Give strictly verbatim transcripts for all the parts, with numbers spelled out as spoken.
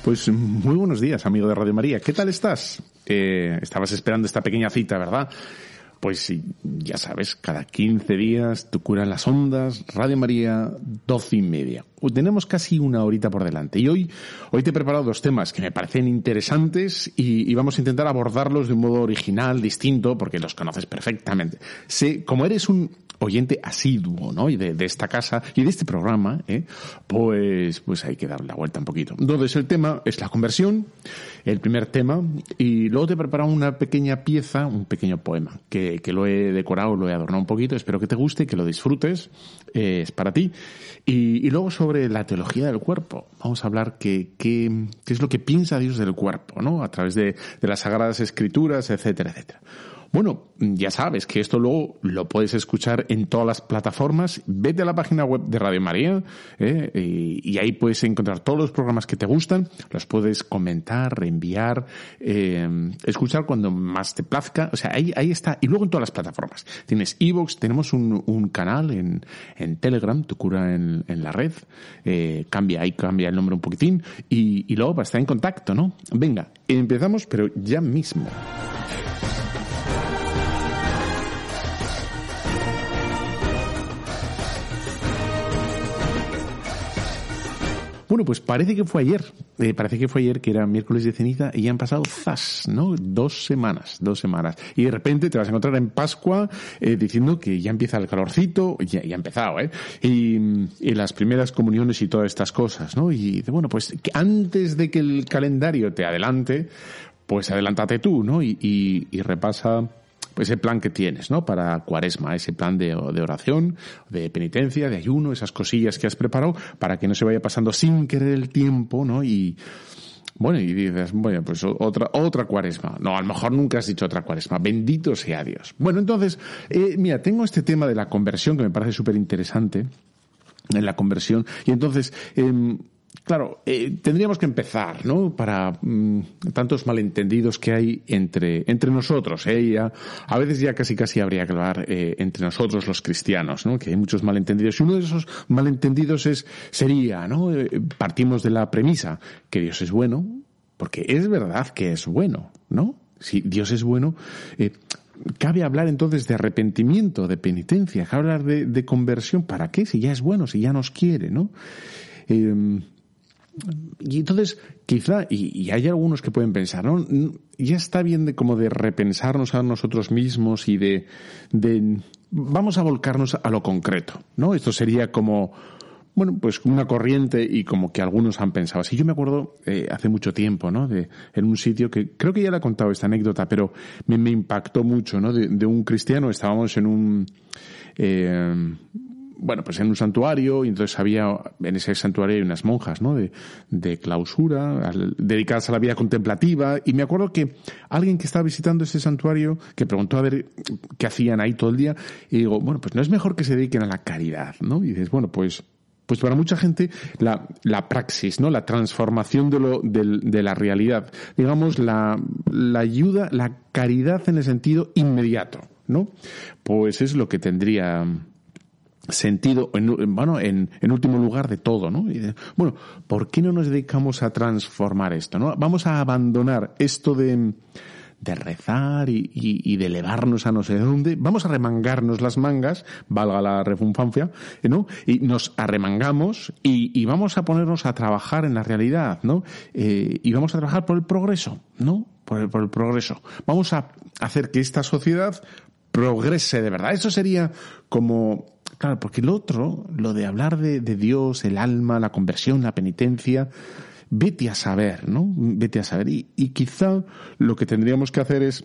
Pues muy buenos días, amigo de Radio María. ¿Qué tal estás? Eh, estabas esperando esta pequeña cita, ¿verdad? Pues ya sabes, cada quince días tu cura en las ondas, Radio María, doce y media. Tenemos casi una horita por delante y hoy, hoy te he preparado dos temas que me parecen interesantes y, y vamos a intentar abordarlos de un modo original, distinto, porque los conoces perfectamente. Sé, como eres un oyente asiduo, ¿no? Y de, de esta casa y de este programa, ¿eh? Pues, pues hay que darle la vuelta un poquito. Entonces el tema es la conversión, el primer tema, y luego te he preparado una pequeña pieza, un pequeño poema, que, que lo he decorado, lo he adornado un poquito, espero que te guste, que lo disfrutes, eh, es para ti. Y, y luego sobre la teología del cuerpo, vamos a hablar qué qué qué es lo que piensa Dios del cuerpo, ¿no? A través de, de las Sagradas Escrituras, etcétera, etcétera. Bueno, ya sabes que esto luego lo puedes escuchar en todas las plataformas. Vete a la página web de Radio María, ¿eh? y, y ahí puedes encontrar todos los programas que te gustan, los puedes comentar, reenviar, eh, escuchar cuando más te plazca. O sea, ahí, ahí está. Y luego en todas las plataformas. Tienes iVoox, tenemos un, un canal en, en Telegram, tu cura en, en la red. Eh, cambia, ahí cambia el nombre un poquitín. Y, y luego para estar en contacto, ¿no? Venga, empezamos, pero ya mismo. Bueno, pues parece que fue ayer, eh, parece que fue ayer que era miércoles de ceniza y ya han pasado zas, ¿no? Dos semanas, dos semanas. Y de repente te vas a encontrar en Pascua eh, diciendo que ya empieza el calorcito, ya, ya ha empezado, ¿eh? Y, y las primeras comuniones y todas estas cosas, ¿no? Y bueno, pues que antes de que el calendario te adelante, pues adelántate tú, ¿no? Y, y, y repasa pues ese plan que tienes, ¿no? Para Cuaresma, ese plan de, de oración, de penitencia, de ayuno, esas cosillas que has preparado para que no se vaya pasando sin querer el tiempo, ¿no? Y bueno, y dices, bueno, pues otra otra Cuaresma. No, a lo mejor nunca has dicho otra Cuaresma. Bendito sea Dios. Bueno, entonces, eh, mira, tengo este tema de la conversión que me parece súper interesante, en la conversión, y entonces, eh, claro, eh, tendríamos que empezar, ¿no? Para mmm, tantos malentendidos que hay entre entre nosotros, ¿eh? Ya, a veces ya casi casi habría que hablar eh, entre nosotros los cristianos, ¿no? Que hay muchos malentendidos. Y uno de esos malentendidos es sería, ¿no? Eh, partimos de la premisa que Dios es bueno, porque es verdad que es bueno, ¿no? Si Dios es bueno, eh, cabe hablar entonces de arrepentimiento, de penitencia, cabe hablar de, de conversión. ¿Para qué? Si ya es bueno, si ya nos quiere, ¿no? Eh, Y entonces, quizá, y, y hay algunos que pueden pensar, ¿no? Ya está bien de como de repensarnos a nosotros mismos y de, de, vamos a volcarnos a lo concreto, ¿no? Esto sería como, bueno, pues una corriente y como que algunos han pensado así. Yo me acuerdo eh, hace mucho tiempo, ¿no? De, en un sitio que, creo que ya le he contado esta anécdota, pero me, me impactó mucho, ¿no? De, de un cristiano, estábamos en un, eh, bueno, pues en un santuario, y entonces había, en ese santuario hay unas monjas, ¿no? De, de clausura, al, dedicadas a la vida contemplativa, y me acuerdo que alguien que estaba visitando ese santuario, que preguntó a ver qué hacían ahí todo el día, y digo, bueno, pues no es mejor que se dediquen a la caridad, ¿no? Y dices, bueno, pues, pues para mucha gente la, la praxis, ¿no? La transformación de lo, de, de la realidad, digamos, la, la ayuda, la caridad en el sentido inmediato, ¿no? Pues es lo que tendría sentido, en, bueno, en, en último lugar de todo, ¿no? Y de, bueno, ¿por qué no nos dedicamos a transformar esto, no? Vamos a abandonar esto de, de rezar y, y, y de elevarnos a no sé dónde, vamos a remangarnos las mangas, valga la refunfancia, ¿no? Y nos arremangamos y, y vamos a ponernos a trabajar en la realidad, ¿no? Eh, y vamos a trabajar por el progreso, ¿no? Por el, por el progreso. Vamos a hacer que esta sociedad progrese de verdad. Eso sería como, claro, porque el otro, lo de hablar de, de Dios, el alma, la conversión, la penitencia, vete a saber, ¿no? Vete a saber. Y, y quizá lo que tendríamos que hacer es,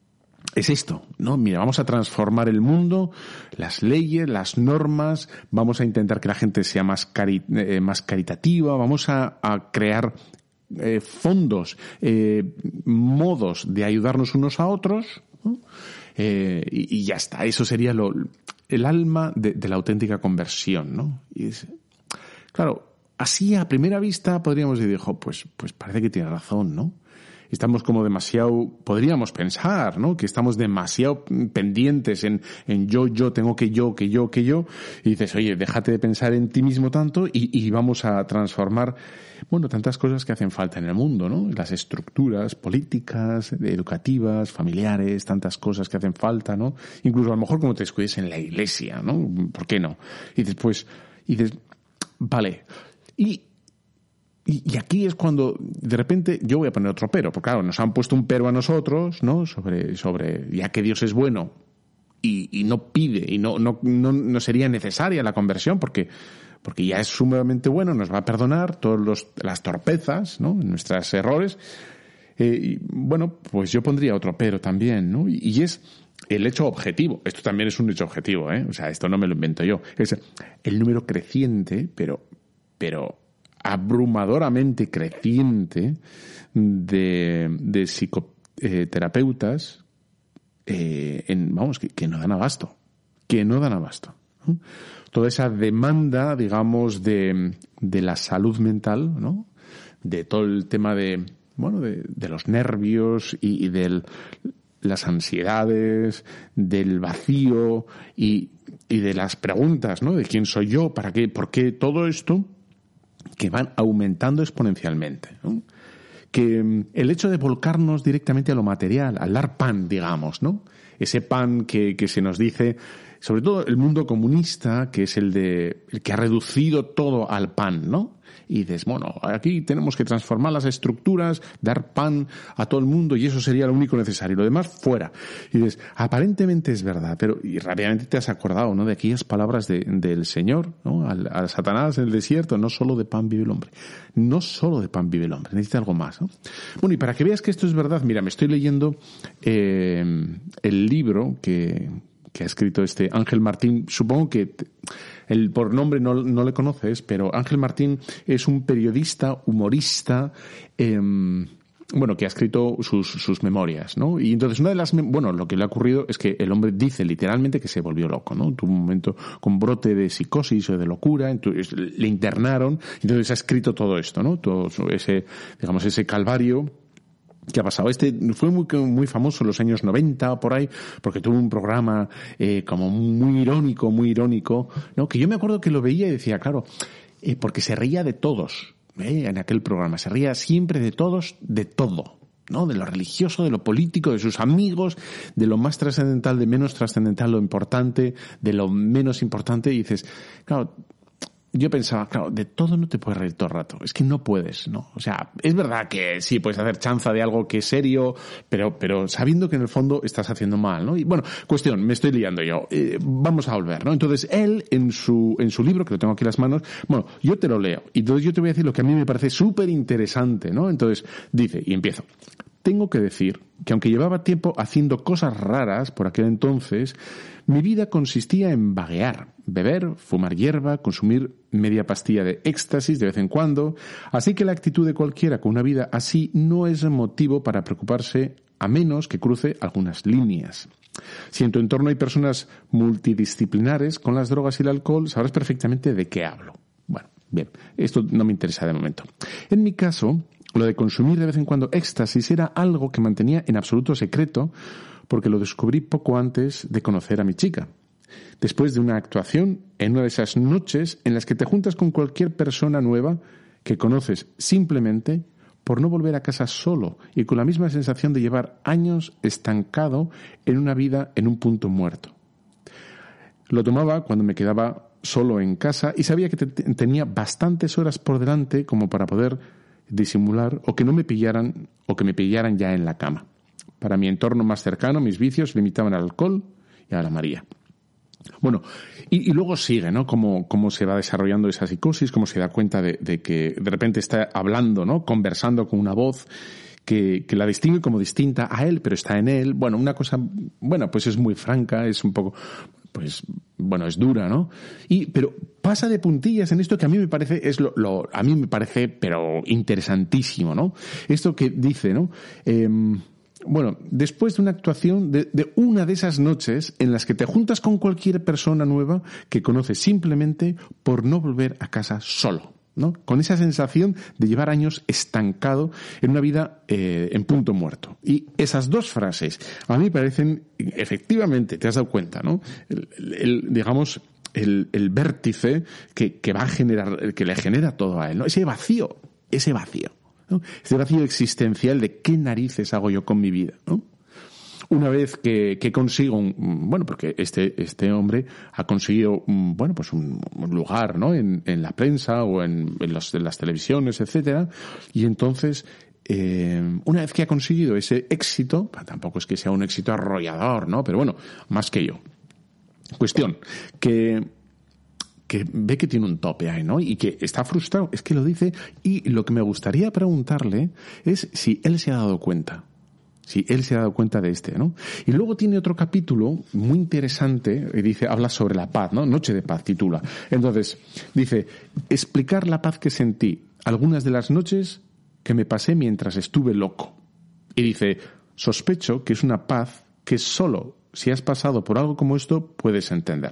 es esto, ¿no? Mira, vamos a transformar el mundo, las leyes, las normas, vamos a intentar que la gente sea más, cari, eh, más caritativa, vamos a, a crear eh, fondos, eh, modos de ayudarnos unos a otros, ¿no? Eh, y, y ya está, eso sería lo, el alma de, de la auténtica conversión, ¿no? Y es, claro, así a primera vista podríamos decir, jo, pues, pues parece que tiene razón, ¿no? estamos como demasiado, podríamos pensar, ¿no? Que estamos demasiado pendientes en, en yo, yo, tengo que yo, que yo, que yo. Y dices, oye, déjate de pensar en ti mismo tanto y, y vamos a transformar, bueno, tantas cosas que hacen falta en el mundo, ¿no? Las estructuras políticas, educativas, familiares, tantas cosas que hacen falta, ¿no? Incluso a lo mejor como te descuides en la iglesia, ¿no? ¿Por qué no? Y después, y dices, vale, y Y, y aquí es cuando, de repente, yo voy a poner otro pero, porque claro, nos han puesto un pero a nosotros, ¿no? Sobre, sobre ya que Dios es bueno y, y no pide, y no, no, no, no sería necesaria la conversión, porque, porque ya es sumamente bueno, nos va a perdonar todas los, las torpezas, ¿no? Nuestros errores. Eh, y, bueno, pues yo pondría otro pero también, ¿no? Y, y es el hecho objetivo. Esto también es un hecho objetivo, ¿eh? O sea, esto no me lo invento yo. Es el número creciente, pero, pero, abrumadoramente creciente de, de psicoterapeutas eh, en, vamos, que, que no dan abasto, que no dan abasto. ¿no? Toda esa demanda, digamos, de, de la salud mental, ¿no? De todo el tema de, bueno, de, de los nervios y, y de las ansiedades, del vacío y, y de las preguntas, ¿no? De quién soy yo, para qué, por qué todo esto, que van aumentando exponencialmente, ¿no? Que el hecho de volcarnos directamente a lo material, al dar pan, digamos, ¿no? Ese pan que, que se nos dice, sobre todo el mundo comunista, que es el de el que ha reducido todo al pan, ¿no? Y dices, bueno, aquí tenemos que transformar las estructuras, dar pan a todo el mundo y eso sería lo único necesario. Lo demás, fuera. Y dices, aparentemente es verdad, pero y rápidamente te has acordado, ¿no? De aquellas palabras de, del Señor, ¿no? Al, al Satanás en el desierto, no solo de pan vive el hombre. No solo de pan vive el hombre, necesita algo más, ¿no? Bueno, y para que veas que esto es verdad, mira, me estoy leyendo eh, el libro que, que ha escrito este Ángel Martín. Supongo que el por nombre no, no le conoces, pero Ángel Martín es un periodista, humorista, eh, bueno, que ha escrito sus, sus memorias, ¿no? Y entonces una de las, bueno, lo que le ha ocurrido es que el hombre dice literalmente que se volvió loco, ¿no? Tuvo un momento con brote de psicosis o de locura, entonces le internaron, entonces ha escrito todo esto, ¿no? Todo ese, digamos, ese calvario que ha pasado. Este fue muy, muy famoso en los años noventa, por ahí, porque tuvo un programa eh, como muy irónico, muy irónico, ¿no? Que yo me acuerdo que lo veía y decía, claro, eh, porque se reía de todos, ¿eh? En aquel programa, se reía siempre de todos, de todo, ¿no? De lo religioso, de lo político, de sus amigos, de lo más trascendental, de menos trascendental, lo importante, de lo menos importante, y dices, claro, yo pensaba, claro, de todo no te puedes reír todo el rato. Es que no puedes, ¿no? O sea, es verdad que sí, puedes hacer chanza de algo que es serio, pero, pero sabiendo que en el fondo estás haciendo mal, ¿no? Y bueno, cuestión, me estoy liando yo. Eh, vamos a volver, ¿no? Entonces, él, en su, en su libro, que lo tengo aquí en las manos, bueno, yo te lo leo. Y entonces yo te voy a decir lo que a mí me parece súper interesante, ¿no? Entonces, dice, y empiezo. Tengo que decir que aunque llevaba tiempo haciendo cosas raras por aquel entonces, mi vida consistía en vaguear, beber, fumar hierba, consumir media pastilla de éxtasis de vez en cuando, así que la actitud de cualquiera con una vida así no es motivo para preocuparse a menos que cruce algunas líneas. Si en tu entorno hay personas multidisciplinares con las drogas y el alcohol, sabrás perfectamente de qué hablo. Bueno, bien, esto no me interesa de momento. En mi caso, lo de consumir de vez en cuando éxtasis era algo que mantenía en absoluto secreto porque lo descubrí poco antes de conocer a mi chica. Después de una actuación, en una de esas noches en las que te juntas con cualquier persona nueva que conoces simplemente por no volver a casa solo y con la misma sensación de llevar años estancado en una vida en un punto muerto. Lo tomaba cuando me quedaba solo en casa y sabía que te- tenía bastantes horas por delante como para poder disimular o que no me pillaran o que me pillaran ya en la cama. Para mi entorno más cercano, mis vicios se limitaban al alcohol y a la María. Bueno, y, y luego sigue, ¿no? Cómo, cómo se va desarrollando esa psicosis, cómo se da cuenta de, de que de repente está hablando, ¿no? Conversando con una voz que, que la distingue como distinta a él, pero está en él. Bueno, una cosa, bueno, pues es muy franca, es un poco, pues, bueno, es dura, ¿no? Y, pero pasa de puntillas en esto que a mí me parece, es lo, lo a mí me parece, pero interesantísimo, ¿no? Esto que dice, ¿no? Eh, Bueno, después de una actuación, de, de una de esas noches en las que te juntas con cualquier persona nueva que conoces simplemente por no volver a casa solo. ¿no? Con esa sensación de llevar años estancado en una vida eh, en punto muerto. Y esas dos frases a mí me parecen, efectivamente, te has dado cuenta, ¿no? El, el, digamos, el, el vértice que, que va a generar, que le genera todo a él, ¿no? Ese vacío, ese vacío, ¿no? Ese vacío existencial de qué narices hago yo con mi vida, ¿no? Una vez que, que consigo un, bueno, porque este, este hombre ha conseguido, un, bueno, pues un, un lugar, ¿no? En, en la prensa o en, en, los, en las televisiones, etcétera. Y entonces, eh, una vez que ha conseguido ese éxito, tampoco es que sea un éxito arrollador, ¿no? Pero bueno, más que yo. Cuestión, que, que ve que tiene un tope ahí, ¿no? Y que está frustrado, es que lo dice, y lo que me gustaría preguntarle es si él se ha dado cuenta. Sí, él se ha dado cuenta de este, ¿no? Y luego tiene otro capítulo muy interesante, y dice, habla sobre la paz, ¿no? Noche de paz titula. Entonces, dice, explicar la paz que sentí algunas de las noches que me pasé mientras estuve loco. Y dice, sospecho que es una paz que solo si has pasado por algo como esto puedes entender.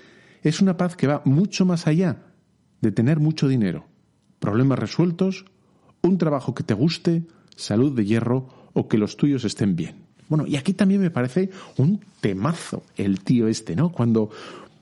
Es una paz que va mucho más allá de tener mucho dinero, problemas resueltos, un trabajo que te guste, salud de hierro o que los tuyos estén bien. Bueno, y aquí también me parece un temazo el tío este, ¿no? Cuando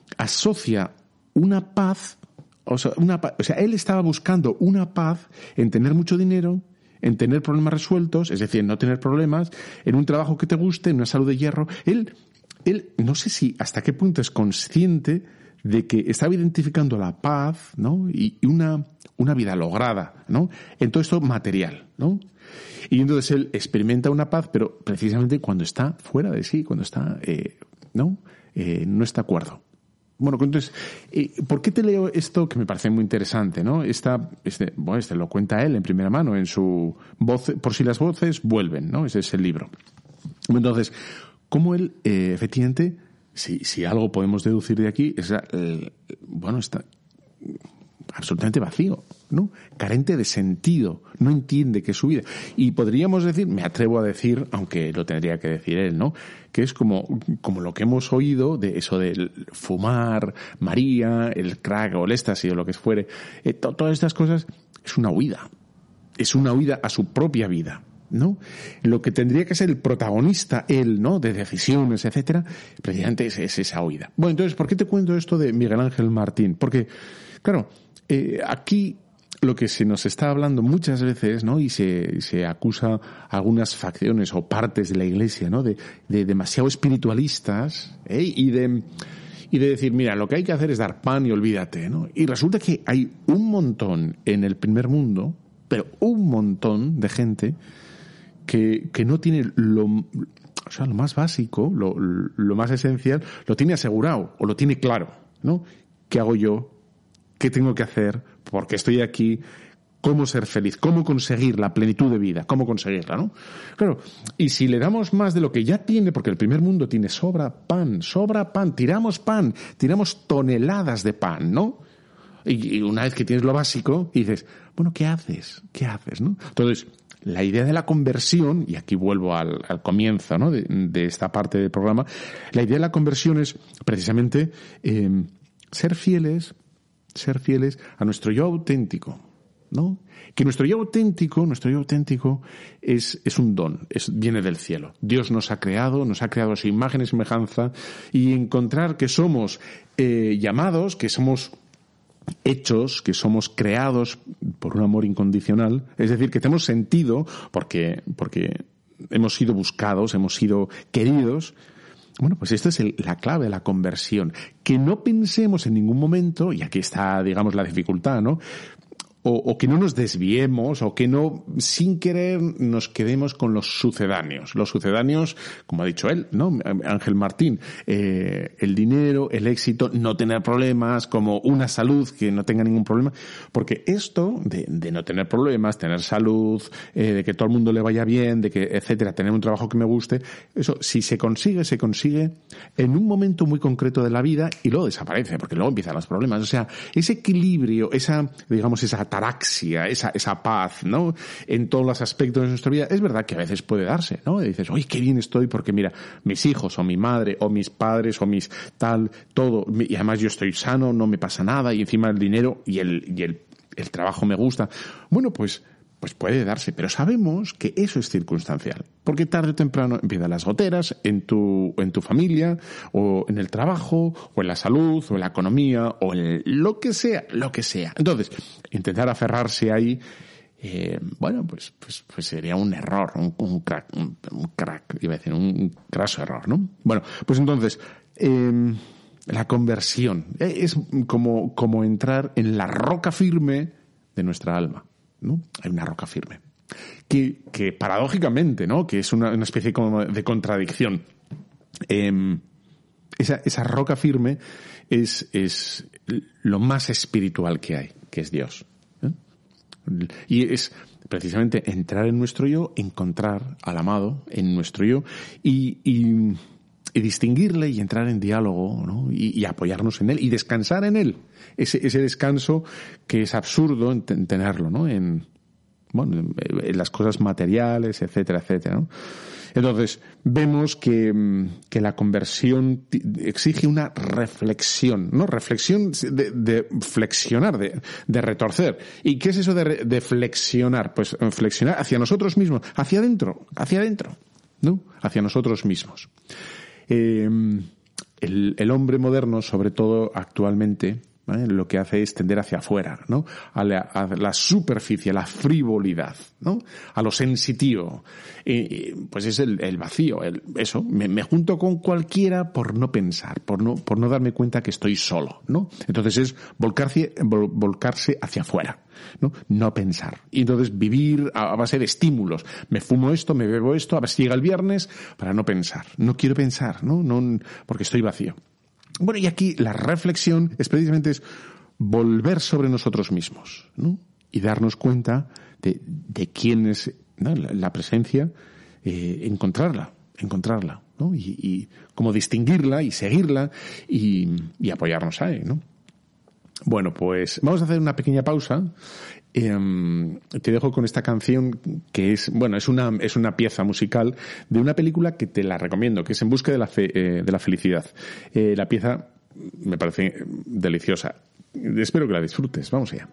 asocia una paz, o sea, una paz, o sea, él estaba buscando una paz en tener mucho dinero, en tener problemas resueltos, es decir, en no tener problemas, en un trabajo que te guste, en una salud de hierro. Él, él, no sé si hasta qué punto es consciente de que estaba identificando la paz, ¿no? Y una, una vida lograda, ¿no? En todo esto material, ¿no? Y entonces él experimenta una paz, pero precisamente cuando está fuera de sí, cuando está, eh, ¿no? Eh, no está de acuerdo. Bueno, entonces, eh, ¿por qué te leo esto que me parece muy interesante, ¿no? Esta, este, bueno, este lo cuenta él en primera mano, en su voz, por si las voces vuelven, ¿no? Ese es el libro. Entonces, cómo él, eh, efectivamente, si, si algo podemos deducir de aquí, es, eh, bueno, está absolutamente vacío, ¿no? Carente de sentido, no entiende que es su vida. Y podríamos decir, me atrevo a decir, aunque lo tendría que decir él, ¿no? Que es como, como lo que hemos oído de eso de fumar, María, el crack o el éxtasis o lo que fuere. Eh, to, todas estas cosas es una huida. Es una huida a su propia vida, ¿no? Lo que tendría que ser el protagonista, él, ¿no? De decisiones, etcétera, precisamente es, es esa huida. Bueno, entonces, ¿por qué te cuento esto de Miguel Ángel Martín? Porque, claro, Eh, aquí lo que se nos está hablando muchas veces, ¿no? Y se, se acusa a algunas facciones o partes de la Iglesia, ¿no? De, de demasiado espiritualistas, ¿eh? Y de, y de decir, mira, lo que hay que hacer es dar pan y olvídate, ¿no? Y resulta que hay un montón en el primer mundo, pero un montón de gente que, que no tiene lo, o sea, lo más básico, lo, lo más esencial, lo tiene asegurado o lo tiene claro, ¿no? ¿Qué hago yo? ¿Qué tengo que hacer? ¿Por qué estoy aquí? ¿Cómo ser feliz? ¿Cómo conseguir la plenitud de vida? ¿Cómo conseguirla, no? Claro, y si le damos más de lo que ya tiene, porque el primer mundo tiene sobra pan, sobra pan, tiramos pan, tiramos toneladas de pan, ¿no? Y, y una vez que tienes lo básico, dices, bueno, ¿qué haces? ¿Qué haces, no? Entonces, la idea de la conversión, y aquí vuelvo al, al comienzo, ¿no? De, de esta parte del programa, la idea de la conversión es precisamente eh, ser fieles, ser fieles a nuestro yo auténtico, ¿no? Que nuestro yo auténtico, nuestro yo auténtico es, es un don, es, viene del cielo. Dios nos ha creado, nos ha creado a su imagen y semejanza, y encontrar que somos eh, llamados, que somos hechos, que somos creados por un amor incondicional, es decir, que tenemos sentido porque, porque hemos sido buscados, hemos sido queridos. Bueno, pues esta es el, la clave de la conversión. Que no pensemos en ningún momento, y aquí está, digamos, la dificultad, ¿no? O, o que no nos desviemos, o que no, sin querer, nos quedemos con los sucedáneos. Los sucedáneos, como ha dicho él, ¿no? Ángel Martín, eh, el dinero, el éxito, no tener problemas, como una salud que no tenga ningún problema. Porque esto de, de no tener problemas, tener salud, eh, de que todo el mundo le vaya bien, de que, etcétera, tener un trabajo que me guste, eso, si se consigue, se consigue en un momento muy concreto de la vida y luego desaparece, porque luego empiezan los problemas. O sea, ese equilibrio, esa, digamos, esa ataraxia, esa, esa paz, ¿no? En todos los aspectos de nuestra vida, es verdad que a veces puede darse, ¿no? Y dices, oye, qué bien estoy porque mira, mis hijos o mi madre o mis padres o mis tal, todo, y además yo estoy sano, no me pasa nada y encima el dinero y el, y el el trabajo me gusta. Bueno, pues, pues puede darse, pero sabemos que eso es circunstancial, porque tarde o temprano empiezan las goteras en tu, en tu familia, o en el trabajo, o en la salud, o en la economía, o en lo que sea, lo que sea. Entonces, intentar aferrarse ahí, Eh, bueno, pues, pues, pues sería un error, un, un crack, un, un crack, iba a decir, un craso error, ¿no? Bueno, pues entonces, eh, la conversión es como, como entrar en la roca firme de nuestra alma, ¿no? Hay una roca firme. Que, que paradójicamente, ¿no? Que es una, una especie como de contradicción. Eh, esa, esa roca firme es, es lo más espiritual que hay, que es Dios. Y es precisamente entrar en nuestro yo, encontrar al amado en nuestro yo y, y, y distinguirle y entrar en diálogo, ¿no? y, y apoyarnos en él y descansar en él. Ese, ese descanso que es absurdo en, en tenerlo, ¿no? En, bueno, en las cosas materiales, etcétera, etcétera, ¿no? Entonces, vemos que, que la conversión exige una reflexión, ¿no? Reflexión de, de flexionar, de, de retorcer. ¿Y qué es eso de, de flexionar? Pues flexionar hacia nosotros mismos, hacia adentro, hacia adentro, ¿no? Hacia nosotros mismos. Eh, el, el hombre moderno, sobre todo actualmente, ¿vale? Lo que hace es tender hacia afuera, ¿no? A la, a la superficie, a la frivolidad, ¿no? A lo sensitivo. Y, pues es el, el vacío, el, eso. Me, me junto con cualquiera por no pensar, por no, por no darme cuenta que estoy solo, ¿no? Entonces es volcarse, vol, volcarse hacia afuera, ¿no? No pensar. Y entonces vivir a, a base de estímulos. Me fumo esto, me bebo esto, a ver si llega el viernes, para no pensar. No quiero pensar, ¿no? No, porque estoy vacío. Bueno, y aquí la reflexión es precisamente es volver sobre nosotros mismos, ¿no? Y darnos cuenta de, de quién es, ¿no? la, la presencia, eh, encontrarla, encontrarla, ¿no? Y, y cómo distinguirla y seguirla y, y apoyarnos ahí, ¿no? Bueno, pues vamos a hacer una pequeña pausa. Eh, te dejo con esta canción que es, bueno, es una, es una pieza musical de una película que te la recomiendo, que es En busca de la, fe, eh, de la felicidad. Eh, la pieza me parece deliciosa. Espero que la disfrutes. Vamos allá.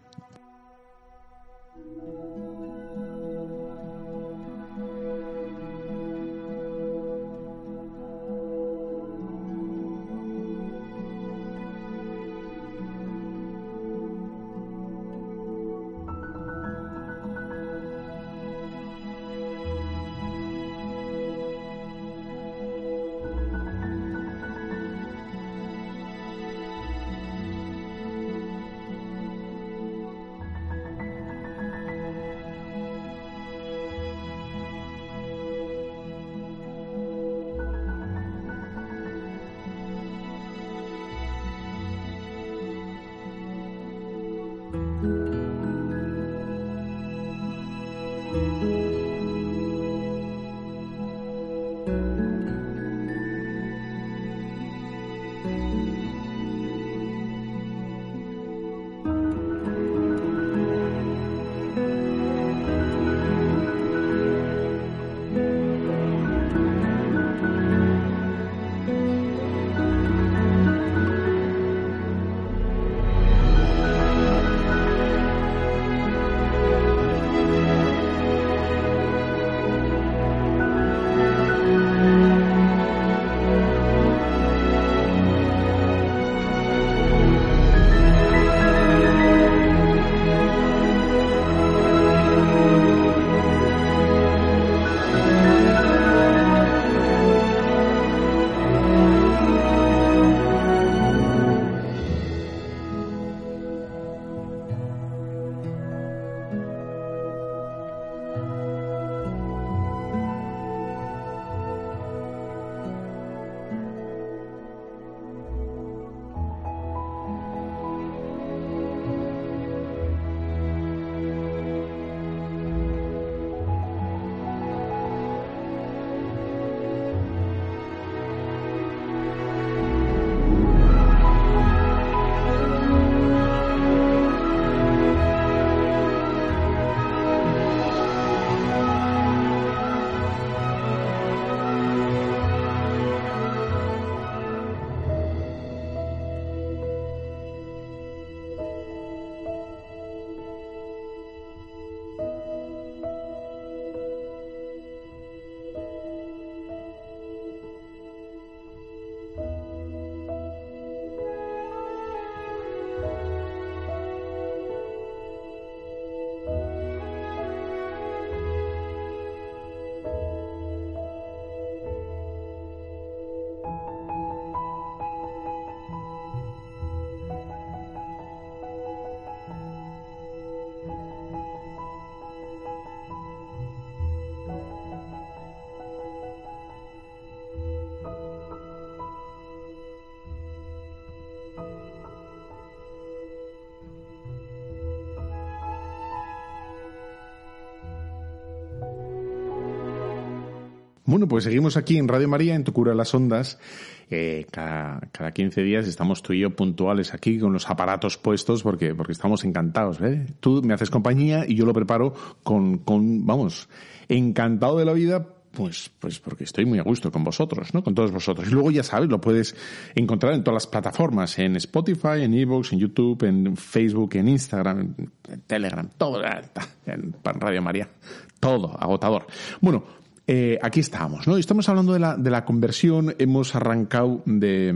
Bueno, pues seguimos aquí en Radio María, en Tu Cura las Ondas. Eh, cada, cada quince días estamos tú y yo puntuales aquí con los aparatos puestos porque, porque estamos encantados, ¿eh? Tú me haces compañía y yo lo preparo con, con, vamos, encantado de la vida, pues, pues porque estoy muy a gusto con vosotros, ¿no? Con todos vosotros. Y luego ya sabes, lo puedes encontrar en todas las plataformas, en Spotify, en iVoox, en YouTube, en Facebook, en Instagram, en Telegram, todo, en Radio María. Todo, agotador. Bueno, Eh, aquí estamos, ¿no? Estamos hablando de la, de la conversión. Hemos arrancado de,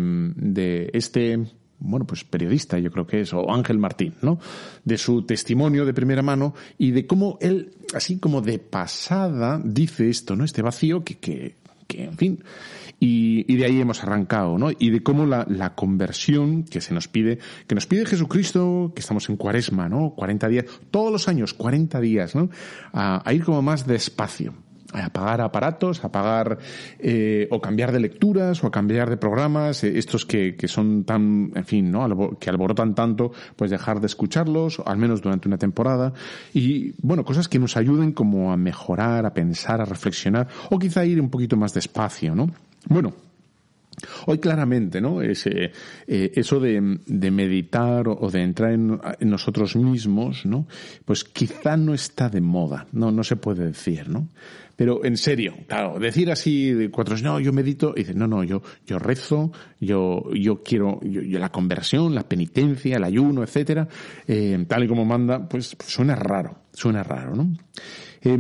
de este, bueno, pues periodista, yo creo que es, o Ángel Martín, ¿no? De su testimonio de primera mano y de cómo él, así como de pasada, dice esto, ¿no? Este vacío que, que, que en fin. Y, y de ahí hemos arrancado, ¿no? Y de cómo la, la conversión que se nos pide, que nos pide Jesucristo, que estamos en Cuaresma, ¿no? cuarenta días, todos los años, cuarenta días, ¿no? A, a ir como más despacio. A apagar aparatos, a apagar eh, o cambiar de lecturas o a cambiar de programas, eh, estos que, que son tan, en fin, ¿no? Que alborotan tanto, pues dejar de escucharlos, al menos durante una temporada. Y, bueno, cosas que nos ayuden como a mejorar, a pensar, a reflexionar, o quizá ir un poquito más despacio, ¿no? Bueno, hoy claramente, ¿no? Ese, eh, eso de, de meditar o, o de entrar en, en nosotros mismos, ¿no? Pues quizá no está de moda, no, no se puede decir, ¿no? Pero en serio, claro, decir así de cuatro, no, yo medito, y dices, no, no, yo, yo rezo, yo, yo quiero, yo, yo la conversión, la penitencia, el ayuno, etcétera, eh, tal y como manda, pues, pues suena raro, suena raro, ¿no? Eh,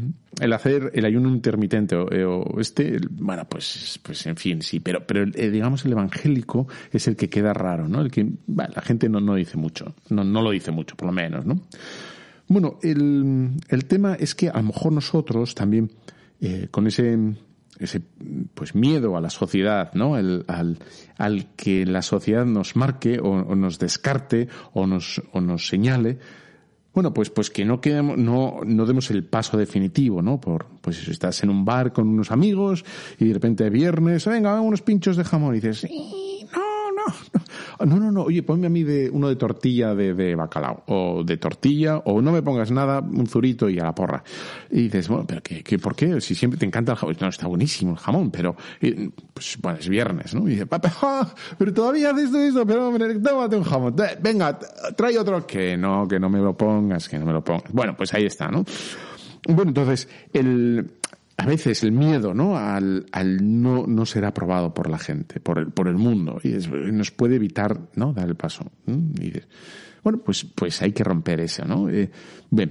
el hacer el ayuno intermitente o, o este, bueno, pues, pues en fin, sí, pero, pero eh, digamos el evangélico es el que queda raro, ¿no? El que, bueno, la gente no, no dice mucho, no, no lo dice mucho, por lo menos, ¿no? Bueno, el, el tema es que a lo mejor nosotros también, eh, con ese, ese, pues miedo a la sociedad, ¿no? El, al, al que la sociedad nos marque o, o nos descarte o nos, o nos señale, bueno, pues, pues que no quedemos, no, no demos el paso definitivo, ¿no? Por, pues estás en un bar con unos amigos y de repente viernes, venga, unos pinchos de jamón y dices, no, no, no. No, no, no, oye, ponme a mí de uno de tortilla de, de bacalao, o de tortilla, o no me pongas nada, un zurito y a la porra. Y dices, bueno, pero ¿qué, qué, por qué? Si siempre te encanta el jamón. No, está buenísimo el jamón, pero, eh, pues, bueno, es viernes, ¿no? Y dices, papá, ah, pero todavía haces esto, esto, pero, hombre, tómate un jamón. Venga, trae otro. Que no, que no me lo pongas, que no me lo pongas. Bueno, pues ahí está, ¿no? Bueno, entonces, el... a veces el miedo, ¿no? Al, al no, no ser aprobado por la gente, por el, por el mundo, y es, nos puede evitar, ¿no? Dar el paso. Y dices, bueno, pues, pues hay que romper eso, ¿no? Eh, bien,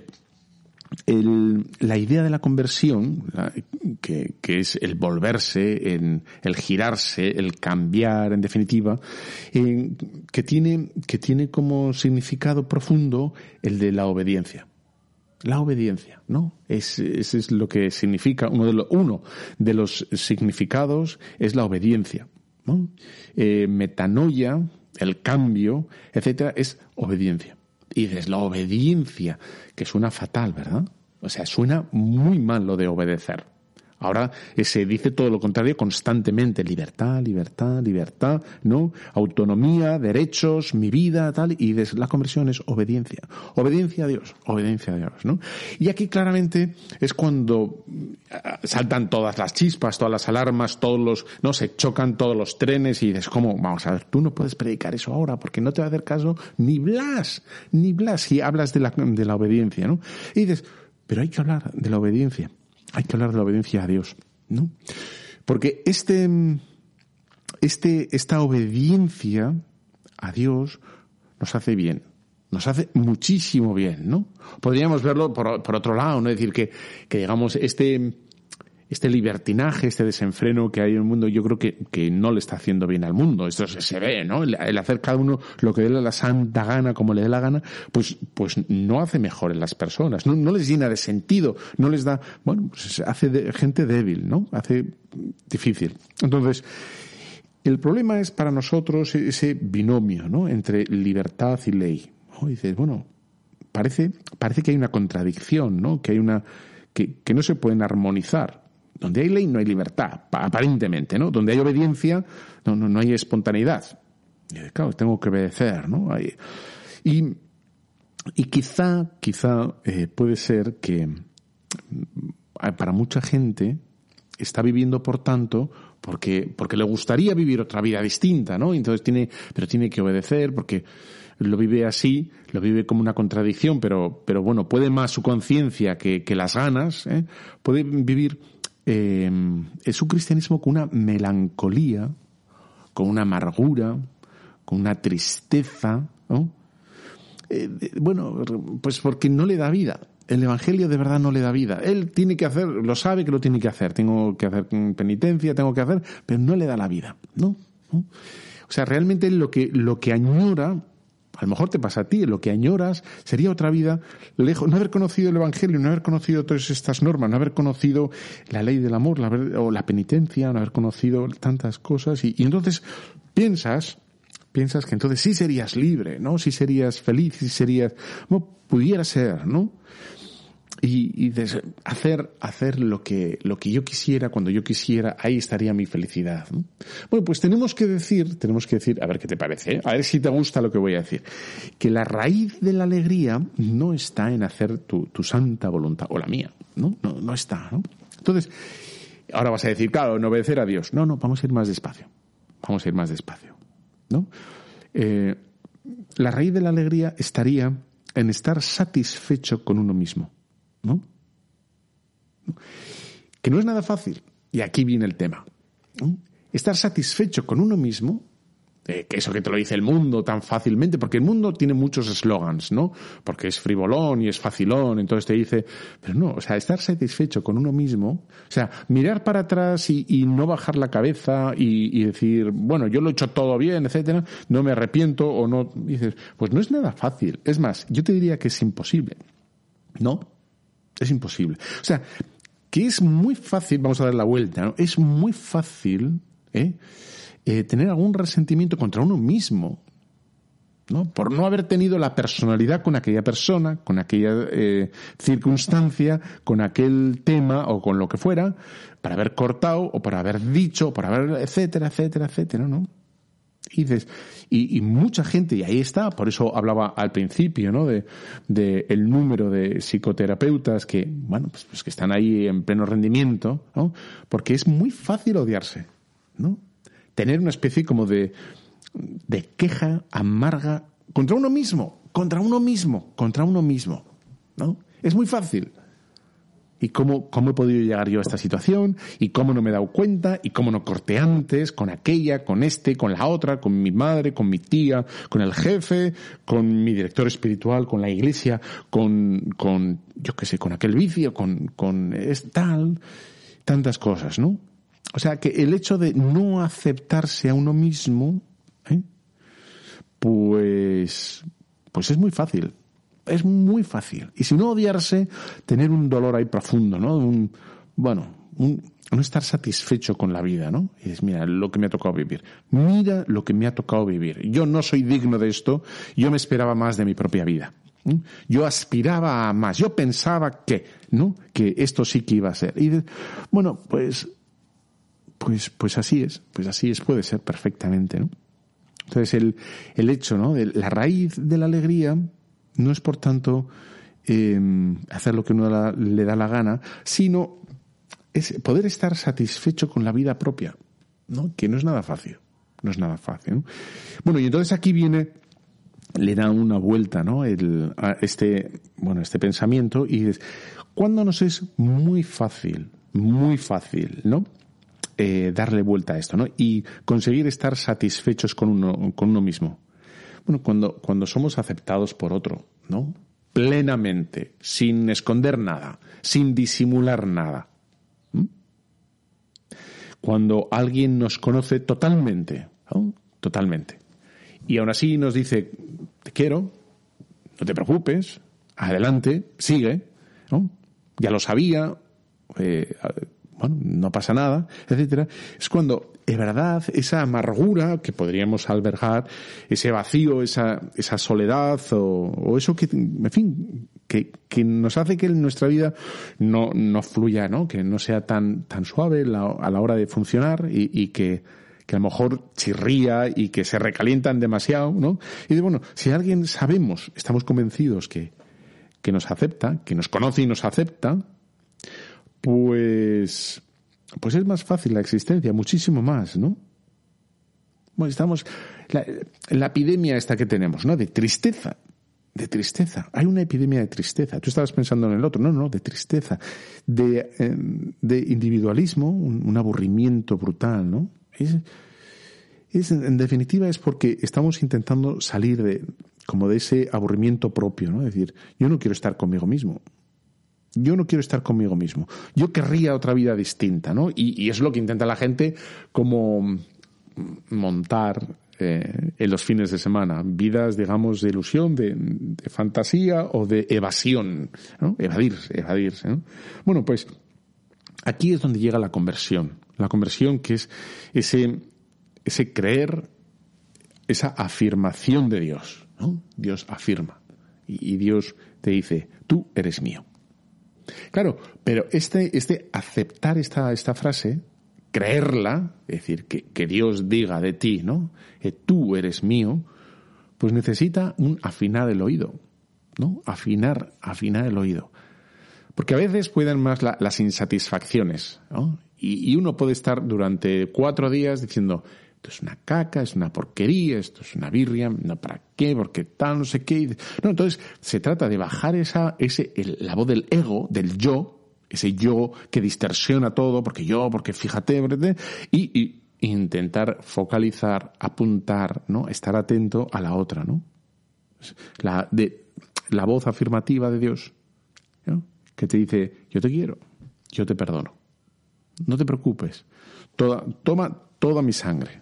el, la idea de la conversión, la, que, que es el volverse, en, el girarse, el cambiar, en definitiva, eh, que tiene, que tiene como significado profundo el de la obediencia. La obediencia, ¿no? Es, ese es lo que significa, uno de, los, uno de los significados es la obediencia, ¿no? Eh, metanoia, el cambio, etcétera, es obediencia. Y dices, la obediencia, que suena fatal, ¿verdad? O sea, suena muy mal lo de obedecer. Ahora se dice todo lo contrario constantemente. Libertad, libertad, libertad, ¿no? Autonomía, derechos, mi vida, tal. Y la conversión es obediencia. Obediencia a Dios. Obediencia a Dios, ¿no? Y aquí claramente es cuando saltan todas las chispas, todas las alarmas, todos los, ¿no? Se chocan todos los trenes y dices, ¿cómo? Vamos a ver, tú no puedes predicar eso ahora porque no te va a hacer caso ni Blas, ni Blas si hablas de la, de la obediencia, ¿no? Y dices, pero hay que hablar de la obediencia. Hay que hablar de la obediencia a Dios, ¿no? Porque este, este, esta obediencia a Dios nos hace bien, nos hace muchísimo bien, ¿no? Podríamos verlo por, por otro lado, ¿no? Es decir, que, que digamos, este, este libertinaje, este desenfreno que hay en el mundo, yo creo que, que no le está haciendo bien al mundo. Esto se, se ve, ¿no? El, el hacer cada uno lo que dé la santa gana, como le dé la gana, pues, pues no hace mejor en las personas, no, no les llena de sentido, no les da, bueno, pues hace de, gente débil, ¿no? Hace difícil. Entonces, el problema es para nosotros ese binomio, ¿no? Entre libertad y ley. ¿No? Y dices, bueno, parece, parece que hay una contradicción, ¿no? Que hay una, que, que no se pueden armonizar. Donde hay ley no hay libertad, aparentemente, ¿no? Donde hay obediencia no, no, no hay espontaneidad. Y claro, tengo que obedecer, ¿no? Y, y quizá, quizá eh, puede ser que para mucha gente está viviendo, por tanto, porque, porque le gustaría vivir otra vida distinta, ¿no? Entonces tiene, pero tiene que obedecer porque lo vive así, lo vive como una contradicción, pero, pero bueno, puede más su conciencia que, que las ganas, ¿eh? Puede vivir eh, su cristianismo con una melancolía, con una amargura, con una tristeza, ¿no? Eh, bueno, pues porque no le da vida. El Evangelio de verdad no le da vida. Él tiene que hacer, lo sabe que lo tiene que hacer. Tengo que hacer penitencia, tengo que hacer, pero no le da la vida, ¿no? ¿No? O sea, realmente lo que, lo que añora, a lo mejor te pasa a ti, lo que añoras sería otra vida lejos, no haber conocido el Evangelio, no haber conocido todas estas normas, no haber conocido la ley del amor, la, o la penitencia, no haber conocido tantas cosas, y, y entonces piensas, piensas que entonces sí serías libre, ¿no? Sí serías feliz, sí serías, no, pudiera ser, ¿no? Y, y des, hacer hacer lo que lo que yo quisiera cuando yo quisiera, ahí estaría mi felicidad, ¿no? Bueno, pues tenemos que decir, tenemos que decir, a ver qué te parece, ¿eh? A ver si te gusta lo que voy a decir, que la raíz de la alegría no está en hacer tu, tu santa voluntad, o la mía, ¿no? No, no está, ¿no? Entonces, ahora vas a decir, claro, en obedecer a Dios. No, no, vamos a ir más despacio, vamos a ir más despacio, ¿no? Eh, la raíz de la alegría estaría en estar satisfecho con uno mismo, ¿no? Que no es nada fácil. Y aquí viene el tema, ¿no? Estar satisfecho con uno mismo, eh, que eso que te lo dice el mundo tan fácilmente, porque el mundo tiene muchos eslogans, ¿no? Porque es frivolón y es facilón, entonces te dice, pero no, o sea, estar satisfecho con uno mismo, o sea, mirar para atrás y, y no bajar la cabeza y, y decir, bueno, yo lo he hecho todo bien, etcétera, no me arrepiento o no, dices, pues no es nada fácil. Es más, yo te diría que es imposible, ¿no? Es imposible. O sea, que es muy fácil, vamos a dar la vuelta, ¿no? Es muy fácil, ¿eh? Eh, tener algún resentimiento contra uno mismo, ¿no? Por no haber tenido la personalidad con aquella persona, con aquella eh, circunstancia, con aquel tema o con lo que fuera, para haber cortado o por haber dicho, o por haber, etcétera, etcétera, etcétera, ¿no? Y, dices, y, y mucha gente, y ahí está, por eso hablaba al principio, ¿no? De, de el número de psicoterapeutas que, bueno, pues, pues que están ahí en pleno rendimiento, ¿no? Porque es muy fácil odiarse, ¿no? Tener una especie como de, de queja amarga contra uno mismo, contra uno mismo, contra uno mismo, ¿no? Es muy fácil. ¿Y cómo, cómo he podido llegar yo a esta situación? ¿Y cómo no me he dado cuenta? ¿Y cómo no corté antes? Con aquella, con este, con la otra, con mi madre, con mi tía, con el jefe, con mi director espiritual, con la iglesia, con, con yo qué sé, con aquel vicio, con, con es tal, tantas cosas, ¿no? O sea, que el hecho de no aceptarse a uno mismo, ¿eh? pues, pues es muy fácil. Es muy fácil. Y si no odiarse, tener un dolor ahí profundo, ¿no? Un, bueno, un, no estar satisfecho con la vida, ¿no? Y dices, mira, lo que me ha tocado vivir. Mira lo que me ha tocado vivir. Yo no soy digno de esto. Yo me esperaba más de mi propia vida. ¿Mm? Yo aspiraba a más. Yo pensaba que, ¿no? Que esto sí que iba a ser. Y dices, bueno, pues, pues, pues así es. Pues así es. Puede ser perfectamente, ¿no? Entonces, el, el hecho, ¿no? De la raíz de la alegría no es, por tanto, eh, hacer lo que uno la, le da la gana, sino es poder estar satisfecho con la vida propia, ¿no? Que no es nada fácil, no es nada fácil, ¿no? Bueno, y entonces aquí viene, le da una vuelta, ¿no? El, a este, bueno, este pensamiento y dices, ¿cuándo nos es muy fácil, muy fácil, ¿no? Eh, darle vuelta a esto, ¿no? Y conseguir estar satisfechos con uno, con uno mismo. Bueno, cuando, cuando somos aceptados por otro, ¿no? Plenamente, sin esconder nada, sin disimular nada. ¿Mm? Cuando alguien nos conoce totalmente, ¿no? Totalmente. Y aún así nos dice, te quiero, no te preocupes, adelante, sigue, ¿no? Ya lo sabía, eh, bueno, no pasa nada, etcétera. Es cuando, de verdad, esa amargura que podríamos albergar, ese vacío, esa, esa soledad, o, o eso que, en fin, que, que nos hace que nuestra vida no, no fluya, ¿no? Que no sea tan, tan suave la, a la hora de funcionar y, y que, que a lo mejor chirría y que se recalientan demasiado, ¿no? Y de, bueno, si alguien sabemos, estamos convencidos que, que nos acepta, que nos conoce y nos acepta, pues, pues es más fácil la existencia, muchísimo más, ¿no? Bueno, estamos, la, la epidemia esta que tenemos, ¿no? De tristeza, de tristeza. Hay una epidemia de tristeza. Tú estabas pensando en el otro, no, no, de tristeza, de, eh, de individualismo, un, un aburrimiento brutal, ¿no? Es, es, en definitiva es porque estamos intentando salir de, como de ese aburrimiento propio, ¿no? Es decir, yo no quiero estar conmigo mismo. Yo no quiero estar conmigo mismo. Yo querría otra vida distinta, ¿no? Y, y es lo que intenta la gente como montar eh, en los fines de semana. Vidas, digamos, de ilusión, de, de fantasía o de evasión, ¿no? Evadirse, evadirse, ¿no? Bueno, pues aquí es donde llega la conversión. La conversión que es ese, ese creer, esa afirmación de Dios, ¿no? Dios afirma. Y, y Dios te dice, tú eres mío. Claro, pero este, este aceptar esta, esta frase, creerla, es decir, que, que Dios diga de ti, ¿no? Que tú eres mío, pues necesita un afinar el oído, ¿no? Afinar, afinar el oído. Porque a veces pueden más la, las insatisfacciones, ¿no? Y, y uno puede estar durante cuatro días diciendo, esto es una caca, es una porquería, esto es una birria, no, ¿para qué? Porque tal, no sé qué. No, entonces se trata de bajar esa, ese, el, la voz del ego, del yo, ese yo que distorsiona todo, porque yo, porque fíjate, y, y intentar focalizar, apuntar, ¿no? Estar atento a la otra, ¿no? La, de, la voz afirmativa de Dios, ¿no? Que te dice, yo te quiero, yo te perdono, no te preocupes, toda, toma toda mi sangre.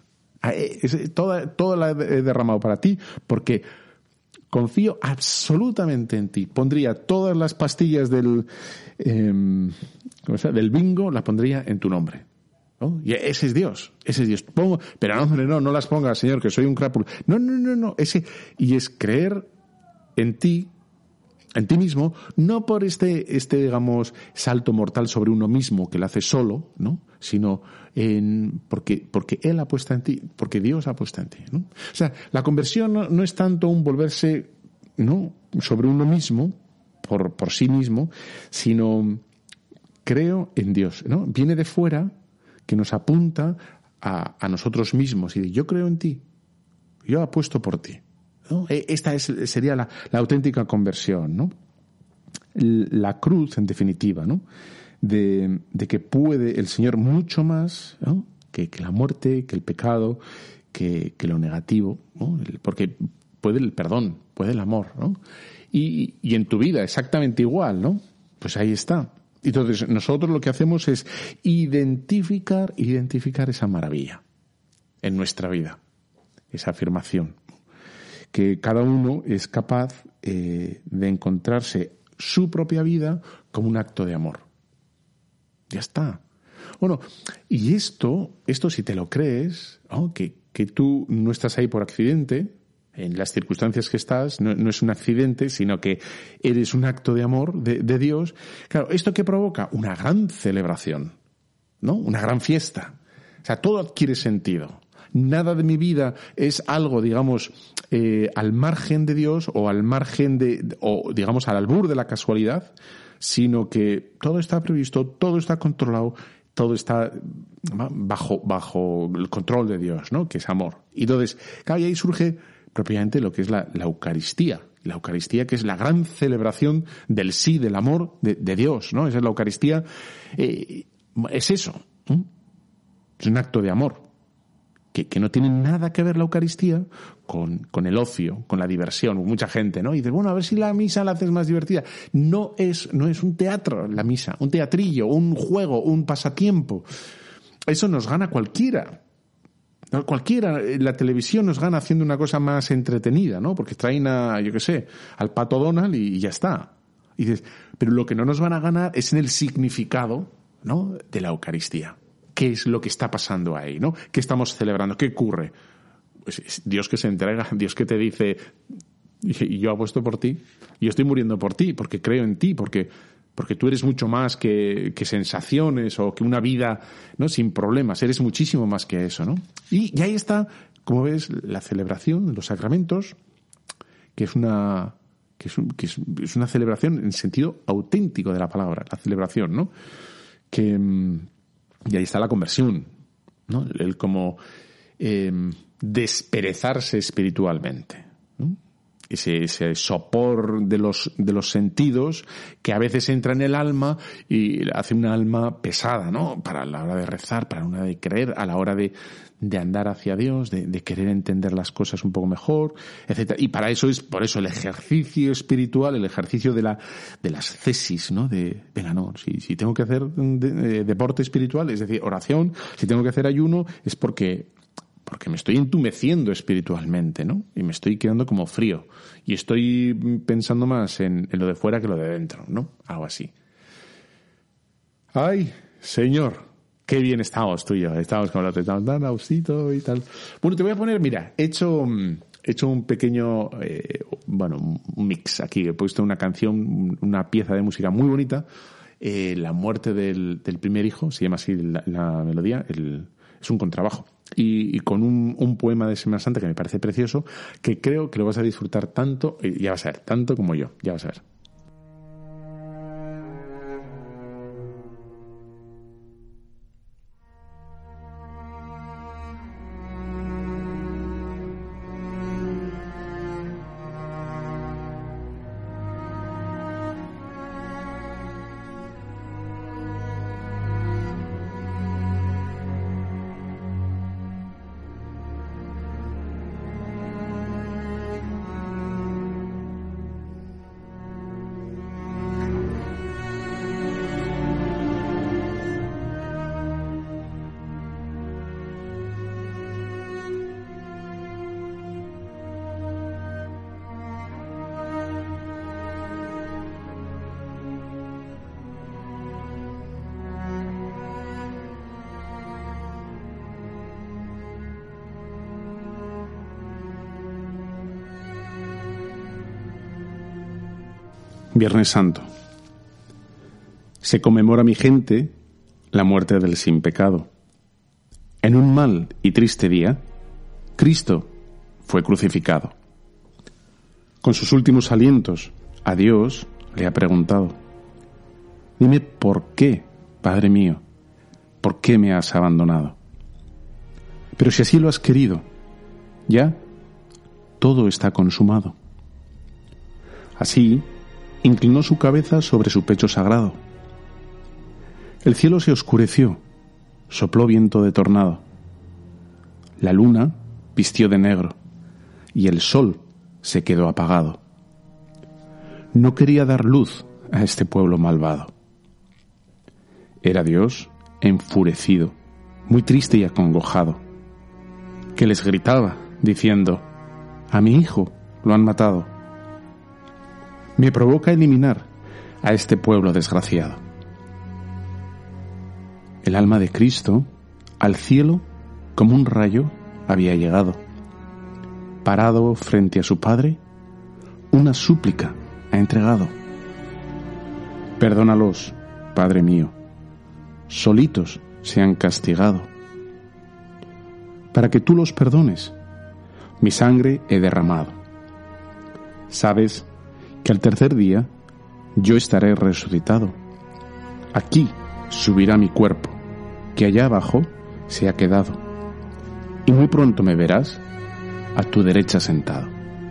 Toda, toda la he derramado para ti porque confío absolutamente en ti. Pondría todas las pastillas del, eh, ¿cómo se llama? del bingo, las pondría en tu nombre, ¿no? Y ese es Dios, ese es Dios. Pongo, pero no, hombre, no, no las pongas, Señor, que soy un crápulo. No, no, no, no, ese, y es creer en ti, en ti mismo, no por este, este, digamos, salto mortal sobre uno mismo que lo hace solo, ¿no? Sino en, porque, porque Él ha puesto en ti, porque Dios ha puesto en ti, ¿no? O sea, la conversión no, no es tanto un volverse, ¿no? sobre uno mismo, por, por sí mismo, sino creo en Dios, ¿no? Viene de fuera que nos apunta a, a nosotros mismos y dice, yo creo en ti, yo apuesto por ti, ¿no? Esta es, sería la, la auténtica conversión, ¿no? La cruz, en definitiva, ¿no? De, de que puede el Señor mucho más, ¿no? que, que la muerte, que el pecado, que, que lo negativo, ¿no? Porque puede el perdón, puede el amor, ¿no? Y, y en tu vida exactamente igual, ¿no? Pues ahí está. Entonces nosotros lo que hacemos es identificar, identificar esa maravilla en nuestra vida, esa afirmación, que cada uno es capaz eh, de encontrarse su propia vida como un acto de amor. Ya está. Bueno, y esto, esto si te lo crees, ¿no? que, que tú no estás ahí por accidente, en las circunstancias que estás, no, no es un accidente, sino que eres un acto de amor de, de Dios. Claro, ¿esto qué provoca? Una gran celebración, ¿no? Una gran fiesta. O sea, todo adquiere sentido. Nada de mi vida es algo, digamos, eh, al margen de Dios o al margen de, o digamos, al albur de la casualidad, sino que todo está previsto, todo está controlado, todo está bajo, bajo el control de Dios, ¿no? Que es amor. Y entonces, claro, y ahí surge propiamente lo que es la, la Eucaristía. La Eucaristía, que es la gran celebración del sí, del amor de, de Dios, ¿no? Esa es la Eucaristía. Eh, es eso, ¿eh? Es un acto de amor. Que, que no tiene nada que ver la Eucaristía con, con el ocio, con la diversión. Mucha gente, ¿no? Y dice, bueno, a ver si la misa la haces más divertida. No es, no es un teatro la misa, un teatrillo, un juego, un pasatiempo. Eso nos gana cualquiera. Cualquiera, la televisión nos gana haciendo una cosa más entretenida, ¿no? Porque traen a, yo qué sé, al Pato Donald y, y ya está. Y dices, pero lo que no nos van a ganar es en el significado, ¿no? de la Eucaristía. ¿Qué es lo que está pasando ahí, no? ¿Qué estamos celebrando? ¿Qué ocurre? Pues es Dios que se entrega, Dios que te dice, y yo apuesto por ti, yo estoy muriendo por ti, porque creo en ti, porque, porque tú eres mucho más que, que sensaciones o que una vida, ¿no? sin problemas, eres muchísimo más que eso, ¿no? Y, y ahí está, como ves, la celebración, los sacramentos, que es una, que es, un, que es, es una celebración en sentido auténtico de la palabra, la celebración, ¿no? Que Y ahí está la conversión, ¿no? El, el como eh, desperezarse espiritualmente, ¿no? Ese, ese sopor de los, de los sentidos que a veces entra en el alma y hace una alma pesada, ¿no? Para la hora de rezar, para la hora de creer, a la hora de, de andar hacia Dios, de, de querer entender las cosas un poco mejor, etcétera. Y para eso es, por eso el ejercicio espiritual, el ejercicio de la, de las cesis, ¿no? De, venga, no, si, si tengo que hacer de, de, deporte espiritual, es decir, oración, si tengo que hacer ayuno, es porque, porque me estoy entumeciendo espiritualmente, ¿no? Y me estoy quedando como frío. Y estoy pensando más en, en lo de fuera que lo de dentro, ¿no? Algo así. ¡Ay, Señor! Qué bien estamos tú y yo. Estamos con el otro, estamos tan austito y tal. Bueno, te voy a poner, mira, he hecho, he hecho un pequeño, eh, bueno, un mix aquí. He puesto una canción, una pieza de música muy bonita. Eh, la muerte del, del primer hijo, se llama así la, la melodía, el, es un contrabajo. Y, y con un, un poema de Semana Santa que me parece precioso, que creo que lo vas a disfrutar tanto, y ya vas a ver, tanto como yo, ya vas a ver. Viernes Santo. Se conmemora mi gente la muerte del sin pecado. En un mal y triste día, Cristo fue crucificado. Con sus últimos alientos, a Dios le ha preguntado: dime por qué, Padre mío, por qué me has abandonado. Pero si así lo has querido, ya todo está consumado. Así, inclinó su cabeza sobre su pecho sagrado. El cielo se oscureció, sopló viento de tornado. La luna vistió de negro y el sol se quedó apagado. No quería dar luz a este pueblo malvado. Era Dios enfurecido, muy triste y acongojado, que les gritaba diciendo: a mi hijo lo han matado. Me provoca eliminar a este pueblo desgraciado. El alma de Cristo al cielo como un rayo había llegado. Parado frente a su Padre, una súplica ha entregado: perdónalos, Padre mío, solitos se han castigado. Para que tú los perdones, mi sangre he derramado. Sabes que al tercer día yo estaré resucitado. Aquí subirá mi cuerpo, que allá abajo se ha quedado, y muy pronto me verás a tu derecha sentado.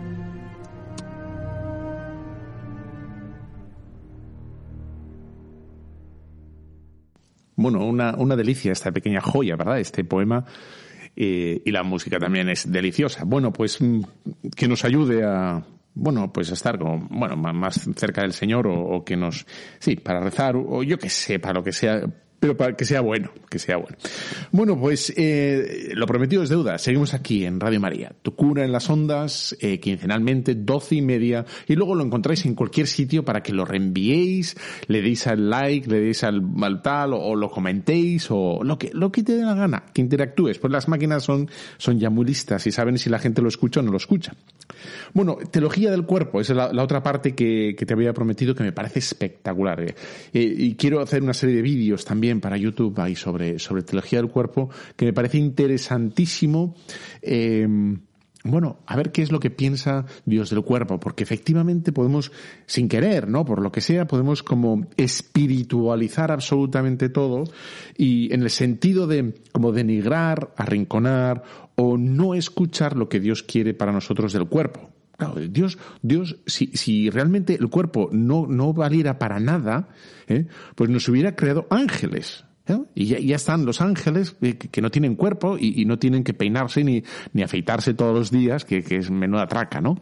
Bueno, una, una delicia esta pequeña joya, ¿verdad? Este poema. Eh, y la música también es deliciosa. Bueno, pues que nos ayude a... Bueno, pues estar como, bueno, más cerca del Señor, o, o que nos, sí, para rezar, o, o yo que sé, para lo que sea, pero para que sea bueno, que sea bueno. Bueno, pues eh, lo prometido es deuda. Seguimos aquí en Radio María, tu cura en las ondas, eh, quincenalmente, doce y media, y luego lo encontráis en cualquier sitio para que lo reenviéis, le deis al like, le deis al, al tal, o, o lo comentéis, o lo que lo que te dé la gana, que interactúes. Pues las máquinas son, son ya muy listas y saben si la gente lo escucha o no lo escucha. Bueno, teología del cuerpo, esa es la, la otra parte que, que te había prometido, que me parece espectacular. Eh. Eh, y quiero hacer una serie de vídeos también para YouTube ahí sobre, sobre teología del cuerpo, que me parece interesantísimo, eh, bueno, a ver qué es lo que piensa Dios del cuerpo, porque efectivamente podemos, sin querer, ¿no? Por lo que sea, podemos como espiritualizar absolutamente todo y en el sentido de como denigrar, arrinconar o no escuchar lo que Dios quiere para nosotros del cuerpo. Claro, Dios, Dios, si, si realmente el cuerpo no, no valiera para nada, ¿eh? Pues nos hubiera creado ángeles. ¿Eh? Y ya, ya están los ángeles que, que no tienen cuerpo y, y no tienen que peinarse ni, ni afeitarse todos los días, que, que es menuda traca, ¿no?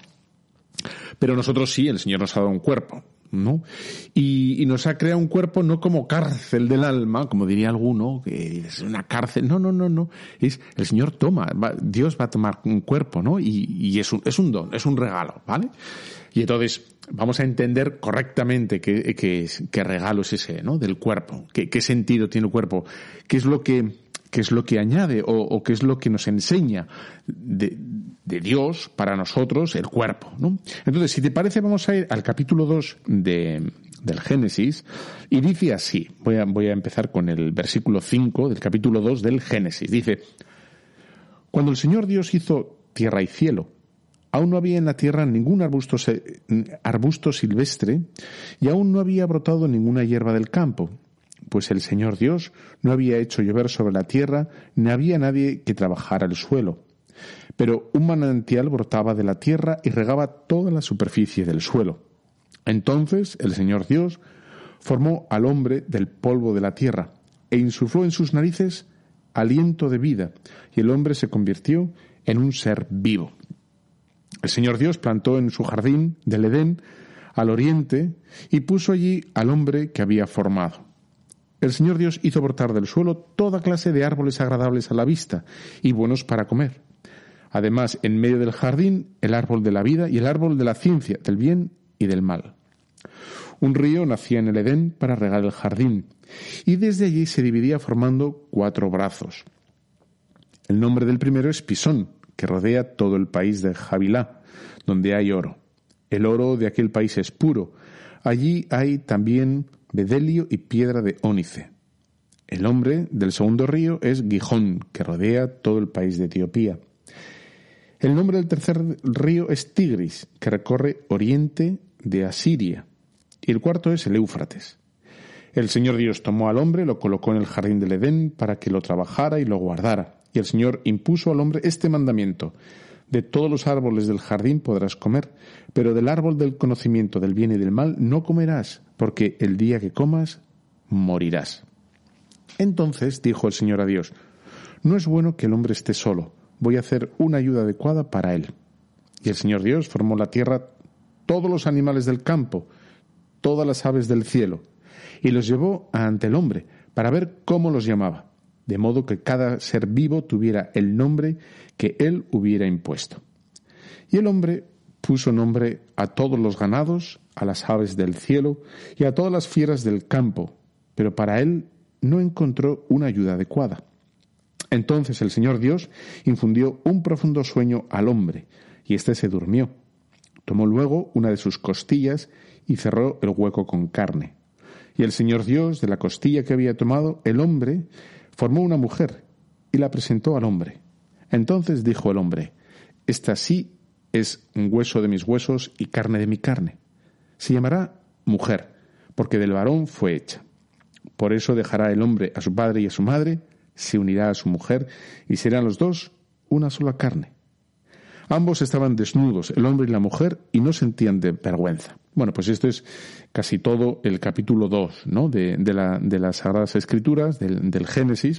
Pero nosotros sí, el Señor nos ha dado un cuerpo, ¿no? Y, y nos ha creado un cuerpo no como cárcel del alma, como diría alguno, que es una cárcel. No, no, no, no. Es, el Señor toma, va, Dios va a tomar un cuerpo, ¿no? Y, y es un, es un don, es un regalo, ¿vale? Y entonces vamos a entender correctamente qué, qué, qué regalo es ese, ¿no? Del cuerpo. ¿Qué, qué sentido tiene el cuerpo? ¿Qué es lo que, qué es lo que añade o, o qué es lo que nos enseña de, de Dios para nosotros el cuerpo, ¿no? Entonces, si te parece, vamos a ir al capítulo dos de, del Génesis y dice así. Voy a, voy a empezar con el versículo cinco del capítulo dos del Génesis. Dice: Cuando el Señor Dios hizo tierra y cielo, aún no había en la tierra ningún arbusto, arbusto silvestre y aún no había brotado ninguna hierba del campo, pues el Señor Dios no había hecho llover sobre la tierra, ni había nadie que trabajara el suelo. Pero un manantial brotaba de la tierra y regaba toda la superficie del suelo. Entonces el Señor Dios formó al hombre del polvo de la tierra e insufló en sus narices aliento de vida, y el hombre se convirtió en un ser vivo. El Señor Dios plantó en su jardín del Edén al oriente y puso allí al hombre que había formado. El Señor Dios hizo brotar del suelo toda clase de árboles agradables a la vista y buenos para comer. Además, en medio del jardín, el árbol de la vida y el árbol de la ciencia, del bien y del mal. Un río nacía en el Edén para regar el jardín, y desde allí se dividía formando cuatro brazos. El nombre del primero es Pisón, que rodea todo el país de Havilá, donde hay oro. El oro de aquel país es puro. Allí hay también bedelio y piedra de ónice. El nombre del segundo río es Gijón, que rodea todo el país de Etiopía. El nombre del tercer río es Tigris, que recorre oriente de Asiria. Y el cuarto es el Éufrates. El Señor Dios tomó al hombre, lo colocó en el jardín del Edén para que lo trabajara y lo guardara. Y el Señor impuso al hombre este mandamiento: de todos los árboles del jardín podrás comer, pero del árbol del conocimiento del bien y del mal no comerás, porque el día que comas, morirás. Entonces dijo el Señor a Dios: no es bueno que el hombre esté solo, voy a hacer una ayuda adecuada para él. Y el Señor Dios formó la tierra, todos los animales del campo, todas las aves del cielo, y los llevó ante el hombre para ver cómo los llamaba, de modo que cada ser vivo tuviera el nombre que él hubiera impuesto. Y el hombre puso nombre a todos los ganados, a las aves del cielo y a todas las fieras del campo, pero para él no encontró una ayuda adecuada. Entonces el Señor Dios infundió un profundo sueño al hombre, y éste se durmió. Tomó luego una de sus costillas y cerró el hueco con carne. Y el Señor Dios, de la costilla que había tomado, el hombre formó una mujer y la presentó al hombre. Entonces dijo el hombre: esta sí es un hueso de mis huesos y carne de mi carne. Se llamará mujer, porque del varón fue hecha. Por eso dejará el hombre a su padre y a su madre, se unirá a su mujer, y serán los dos una sola carne. Ambos estaban desnudos, el hombre y la mujer, y no sentían de vergüenza. Bueno, pues esto es casi todo el capítulo dos, ¿no? de, de, la, de las Sagradas Escrituras, del, del Génesis.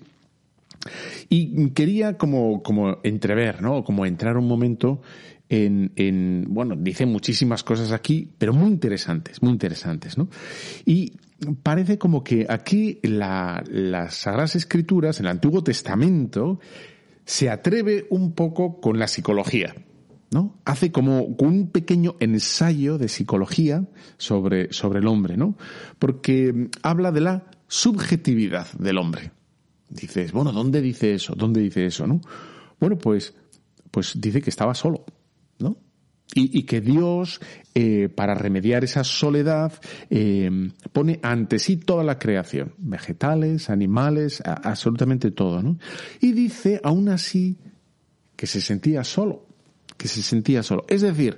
Y quería como, como entrever, ¿no? Como entrar un momento en, en, bueno, dice muchísimas cosas aquí, pero muy interesantes, muy interesantes, ¿no? Y parece como que aquí la, las Sagradas Escrituras, el Antiguo Testamento, se atreve un poco con la psicología, ¿no? Hace como un pequeño ensayo de psicología sobre, sobre el hombre, ¿no? Porque habla de la subjetividad del hombre. Dices, bueno, ¿dónde dice eso? ¿Dónde dice eso, no? Bueno, pues, pues dice que estaba solo, ¿no? Y, y que Dios, eh, para remediar esa soledad, eh, pone ante sí toda la creación, vegetales, animales, a, absolutamente todo, ¿no? Y dice, aún así, que se sentía solo, que se sentía solo. Es decir,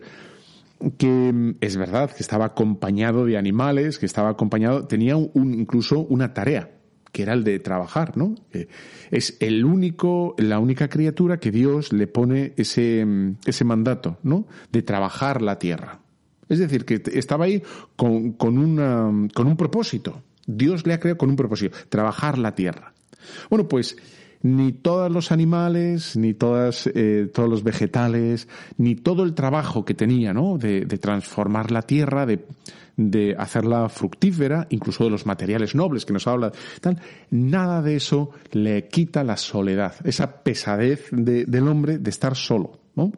que es verdad que estaba acompañado de animales, que estaba acompañado, tenía un, incluso una tarea, que era el de trabajar, ¿no? Es el único, la única criatura que Dios le pone ese, ese mandato, ¿no? De trabajar la tierra. Es decir, que estaba ahí con, con, una, con un propósito. Dios le ha creado con un propósito, trabajar la tierra. Bueno, pues ni todos los animales, ni todas, eh, todos los vegetales, ni todo el trabajo que tenía, ¿no? De, de transformar la tierra, de, de hacerla fructífera, incluso de los materiales nobles que nos habla, tal, nada de eso le quita la soledad, esa pesadez de, del hombre de estar solo, ¿no?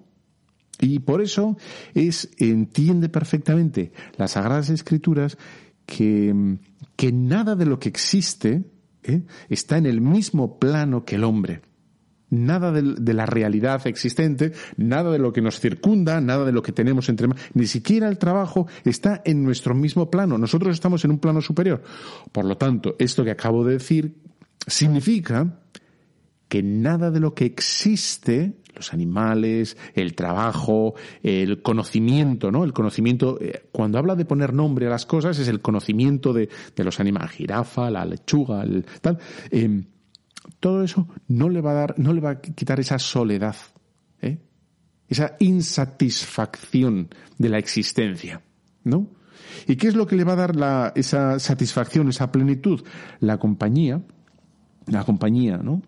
Y por eso es, entiende perfectamente las Sagradas Escrituras que, que nada de lo que existe ¿eh? está en el mismo plano que el hombre. Nada de, de la realidad existente, nada de lo que nos circunda, nada de lo que tenemos entre manos, ni siquiera el trabajo está en nuestro mismo plano. Nosotros estamos en un plano superior. Por lo tanto, esto que acabo de decir significa que nada de lo que existe, los animales, el trabajo, el conocimiento, ¿no? El conocimiento, eh, cuando habla de poner nombre a las cosas, es el conocimiento de, de los animales, jirafa, la lechuga, el tal. Eh, todo eso no le va a dar, no le va a quitar esa soledad, ¿eh? Esa insatisfacción de la existencia, ¿no? ¿Y qué es lo que le va a dar la, esa satisfacción, esa plenitud? La compañía, la compañía, ¿no?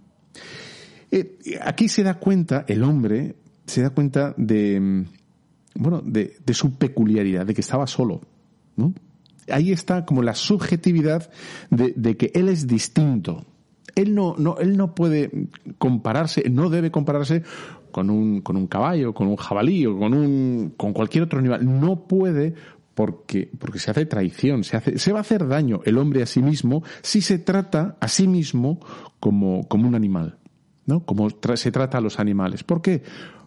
Eh, aquí se da cuenta, el hombre se da cuenta de, bueno, de, de su peculiaridad, de que estaba solo, ¿no? Ahí está como la subjetividad de, de que él es distinto. Él no, no, él no puede compararse, no debe compararse con un, con un caballo, con un jabalí o con un, con cualquier otro animal. No puede porque, porque se hace traición, se hace, se va a hacer daño el hombre a sí mismo si se trata a sí mismo como, como un animal, ¿no? Como tra- se trata a los animales. ¿Por qué?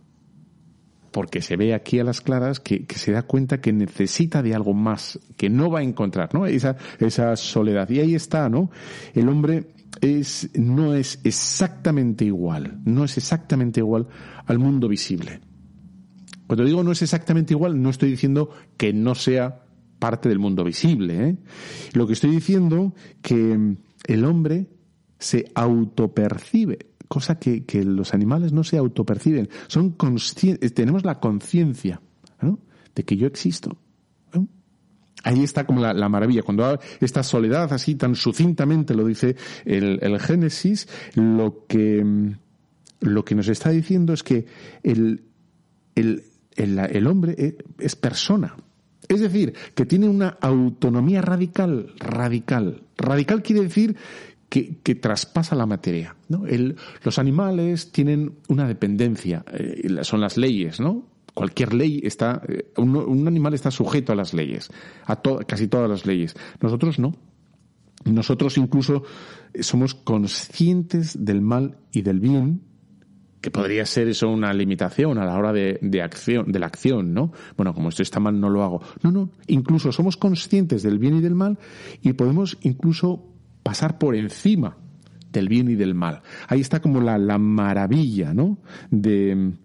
Porque se ve aquí a las claras que, que se da cuenta que necesita de algo más, que no va a encontrar, ¿no? Esa, esa soledad. Y ahí está, ¿no? El hombre es, no es exactamente igual, no es exactamente igual al mundo visible. Cuando digo no es exactamente igual, no estoy diciendo que no sea parte del mundo visible, ¿eh? Lo que estoy diciendo que el hombre se autopercibe, cosa que, que los animales no se autoperciben. Son conscientes, tenemos la conciencia, ¿no? De que yo existo, ¿no? Ahí está como la, la maravilla. Cuando esta soledad así tan sucintamente lo dice el, el Génesis, lo que, lo que nos está diciendo es que el, el, el, el hombre es persona. Es decir, que tiene una autonomía radical, radical. Radical quiere decir que, que traspasa la materia, ¿no? El, los animales tienen una dependencia, eh, son las leyes, ¿no? Cualquier ley está, un, un animal está sujeto a las leyes, a to, casi todas las leyes. Nosotros no. Nosotros incluso somos conscientes del mal y del bien, que podría ser eso una limitación a la hora de, de acción, de la acción, ¿no? Bueno, como esto está mal, no lo hago. No, no. Incluso somos conscientes del bien y del mal y podemos incluso pasar por encima del bien y del mal. Ahí está como la, la maravilla, ¿no? De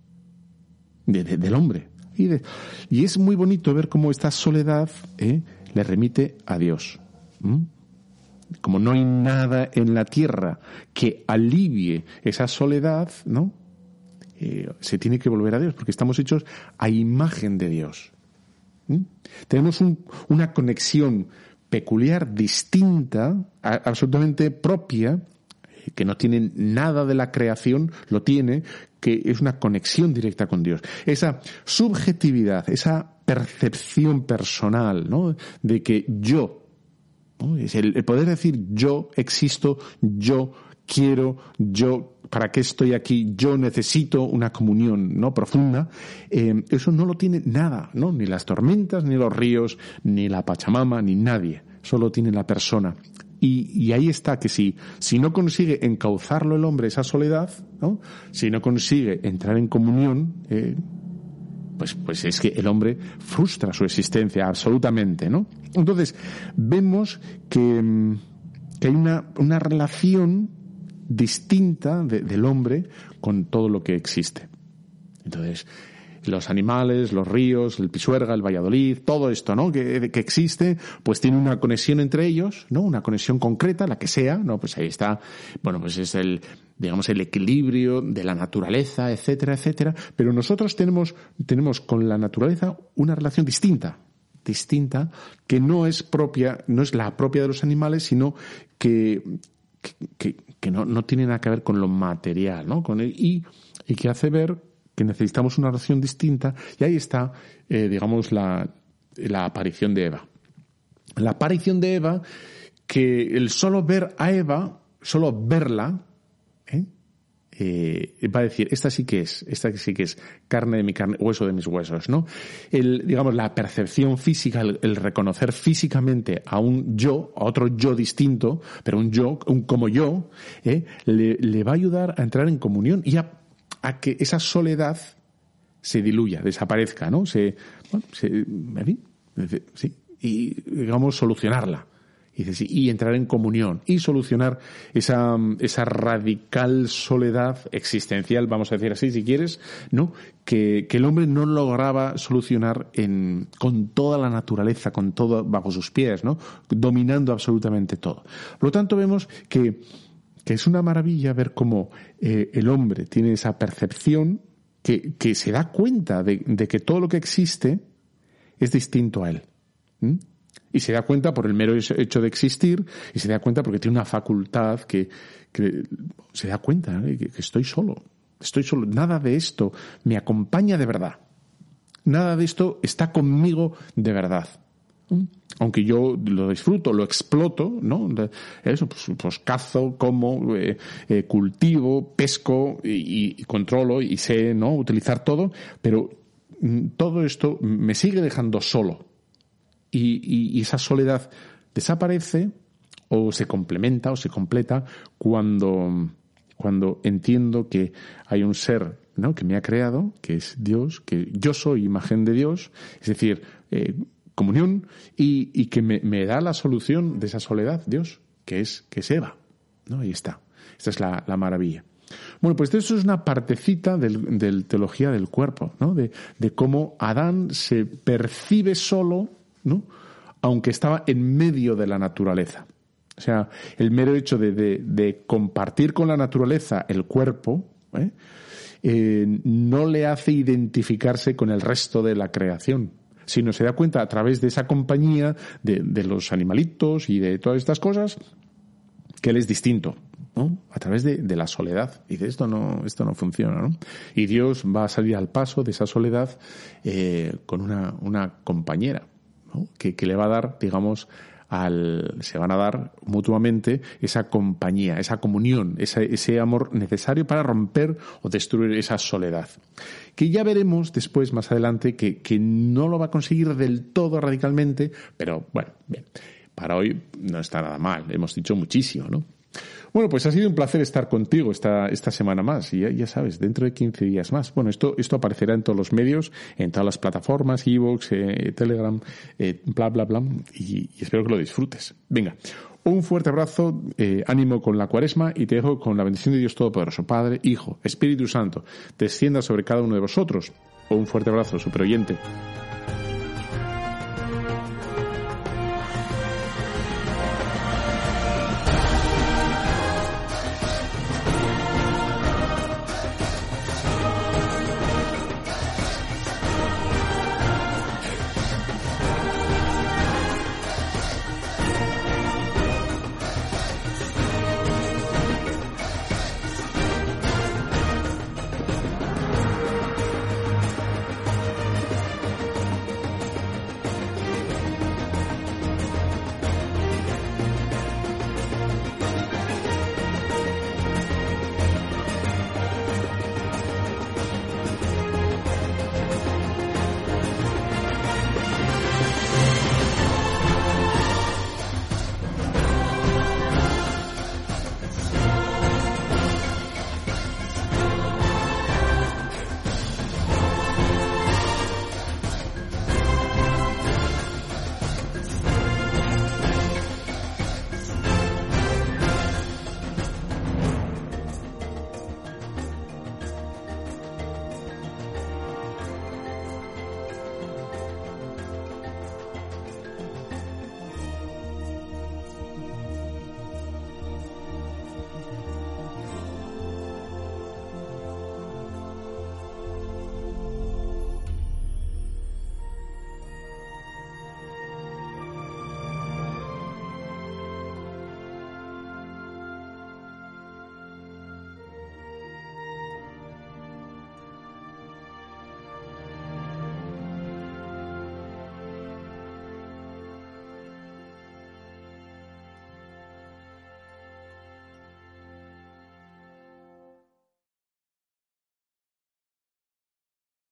De, de, del hombre. Y, de, y es muy bonito ver cómo esta soledad ¿eh? le remite a Dios. ¿Mm? Como no hay nada en la tierra que alivie esa soledad, ¿no? Eh, se tiene que volver a Dios, porque estamos hechos a imagen de Dios. ¿Mm? Tenemos un, una conexión peculiar, distinta, a, absolutamente propia, que no tiene nada de la creación, lo tiene, que es una conexión directa con Dios. Esa subjetividad, esa percepción personal, ¿no? De que yo, ¿no? Es el, el poder decir yo existo, yo quiero, yo, ¿para qué estoy aquí? Yo necesito una comunión, ¿no? Profunda. Eh, eso no lo tiene nada, ¿no? Ni las tormentas, ni los ríos, ni la Pachamama, ni nadie. Solo tiene la persona. Y, y ahí está que si, si no consigue encauzarlo el hombre, esa soledad, ¿no? Si no consigue entrar en comunión, eh, pues, pues es que el hombre frustra su existencia absolutamente, ¿no? Entonces, vemos que, que hay una, una relación distinta de, del hombre con todo lo que existe. Entonces, los animales, los ríos, el Pisuerga, el Valladolid, todo esto, ¿no? Que, que existe, pues tiene una conexión entre ellos, ¿no? Una conexión concreta, la que sea, ¿no? Pues ahí está, bueno, pues es el, digamos, el equilibrio de la naturaleza, etcétera, etcétera. Pero nosotros tenemos, tenemos con la naturaleza una relación distinta, distinta, que no es propia, no es la propia de los animales, sino que, que, que no, no tiene nada que ver con lo material, ¿no? Con el, y, y que hace ver que necesitamos una relación distinta, y ahí está, eh, digamos, la, la aparición de Eva. La aparición de Eva, que el solo ver a Eva, solo verla, ¿eh? Eh, va a decir, esta sí que es, esta sí que es carne de mi carne, hueso de mis huesos, ¿no? El, digamos, la percepción física, el, el reconocer físicamente a un yo, a otro yo distinto, pero un yo, un como yo, ¿eh? le, le va a ayudar a entrar en comunión y a a que esa soledad se diluya, desaparezca, ¿no? Se, bueno, se, en fin, sí, y digamos solucionarla. Y, dice, sí, y entrar en comunión y solucionar esa, esa radical soledad existencial, vamos a decir así, si quieres, ¿no? Que, que el hombre no lograba solucionar en, con toda la naturaleza, con todo bajo sus pies, ¿no? Dominando absolutamente todo. Por lo tanto, vemos que que es una maravilla ver cómo eh, el hombre tiene esa percepción que, que se da cuenta de, de que todo lo que existe es distinto a él. ¿Mm? Y se da cuenta por el mero hecho de existir, y se da cuenta porque tiene una facultad que, que se da cuenta, ¿eh? que, que estoy solo, estoy solo, nada de esto me acompaña de verdad, nada de esto está conmigo de verdad. Aunque yo lo disfruto, lo exploto, ¿no? Eso, pues, pues cazo, como, eh, eh, cultivo, pesco y, y controlo y sé, ¿no? Utilizar todo, pero mm, todo esto me sigue dejando solo. Y, y, y esa soledad desaparece o se complementa o se completa cuando, cuando entiendo que hay un ser, ¿no? Que me ha creado, que es Dios, que yo soy imagen de Dios, es decir, eh, comunión y, y que me, me da la solución de esa soledad, Dios, que es, que es Eva, ¿no? Ahí está. Esta es la, la maravilla. Bueno, pues eso es una partecita del, del teología del cuerpo, ¿no? De, de cómo Adán se percibe solo, ¿no? Aunque estaba en medio de la naturaleza. O sea, el mero hecho de, de, de compartir con la naturaleza el cuerpo, ¿eh? Eh, no le hace identificarse con el resto de la creación, sino se da cuenta a través de esa compañía de, de los animalitos y de todas estas cosas que él es distinto, ¿no? A través de, de la soledad. Y dice, esto no, esto no funciona, ¿no? Y Dios va a salir al paso de esa soledad eh, con una, una compañera, ¿no? Que, que le va a dar, digamos, al, se van a dar mutuamente esa compañía, esa comunión, ese, ese amor necesario para romper o destruir esa soledad. Que ya veremos después, más adelante, que, que no lo va a conseguir del todo radicalmente, pero bueno, bien, para hoy no está nada mal, hemos dicho muchísimo, ¿no? Bueno, pues ha sido un placer estar contigo esta, esta semana más. Y ya, ya sabes, dentro de quince días más. Bueno, esto, esto aparecerá en todos los medios, en todas las plataformas, iVoox, eh, Telegram, eh, bla, bla, bla. Y, y espero que lo disfrutes. Venga, un fuerte abrazo, eh, ánimo con la Cuaresma y te dejo con la bendición de Dios Todopoderoso, Padre, Hijo, Espíritu Santo, descienda sobre cada uno de vosotros. Un fuerte abrazo, superoyente.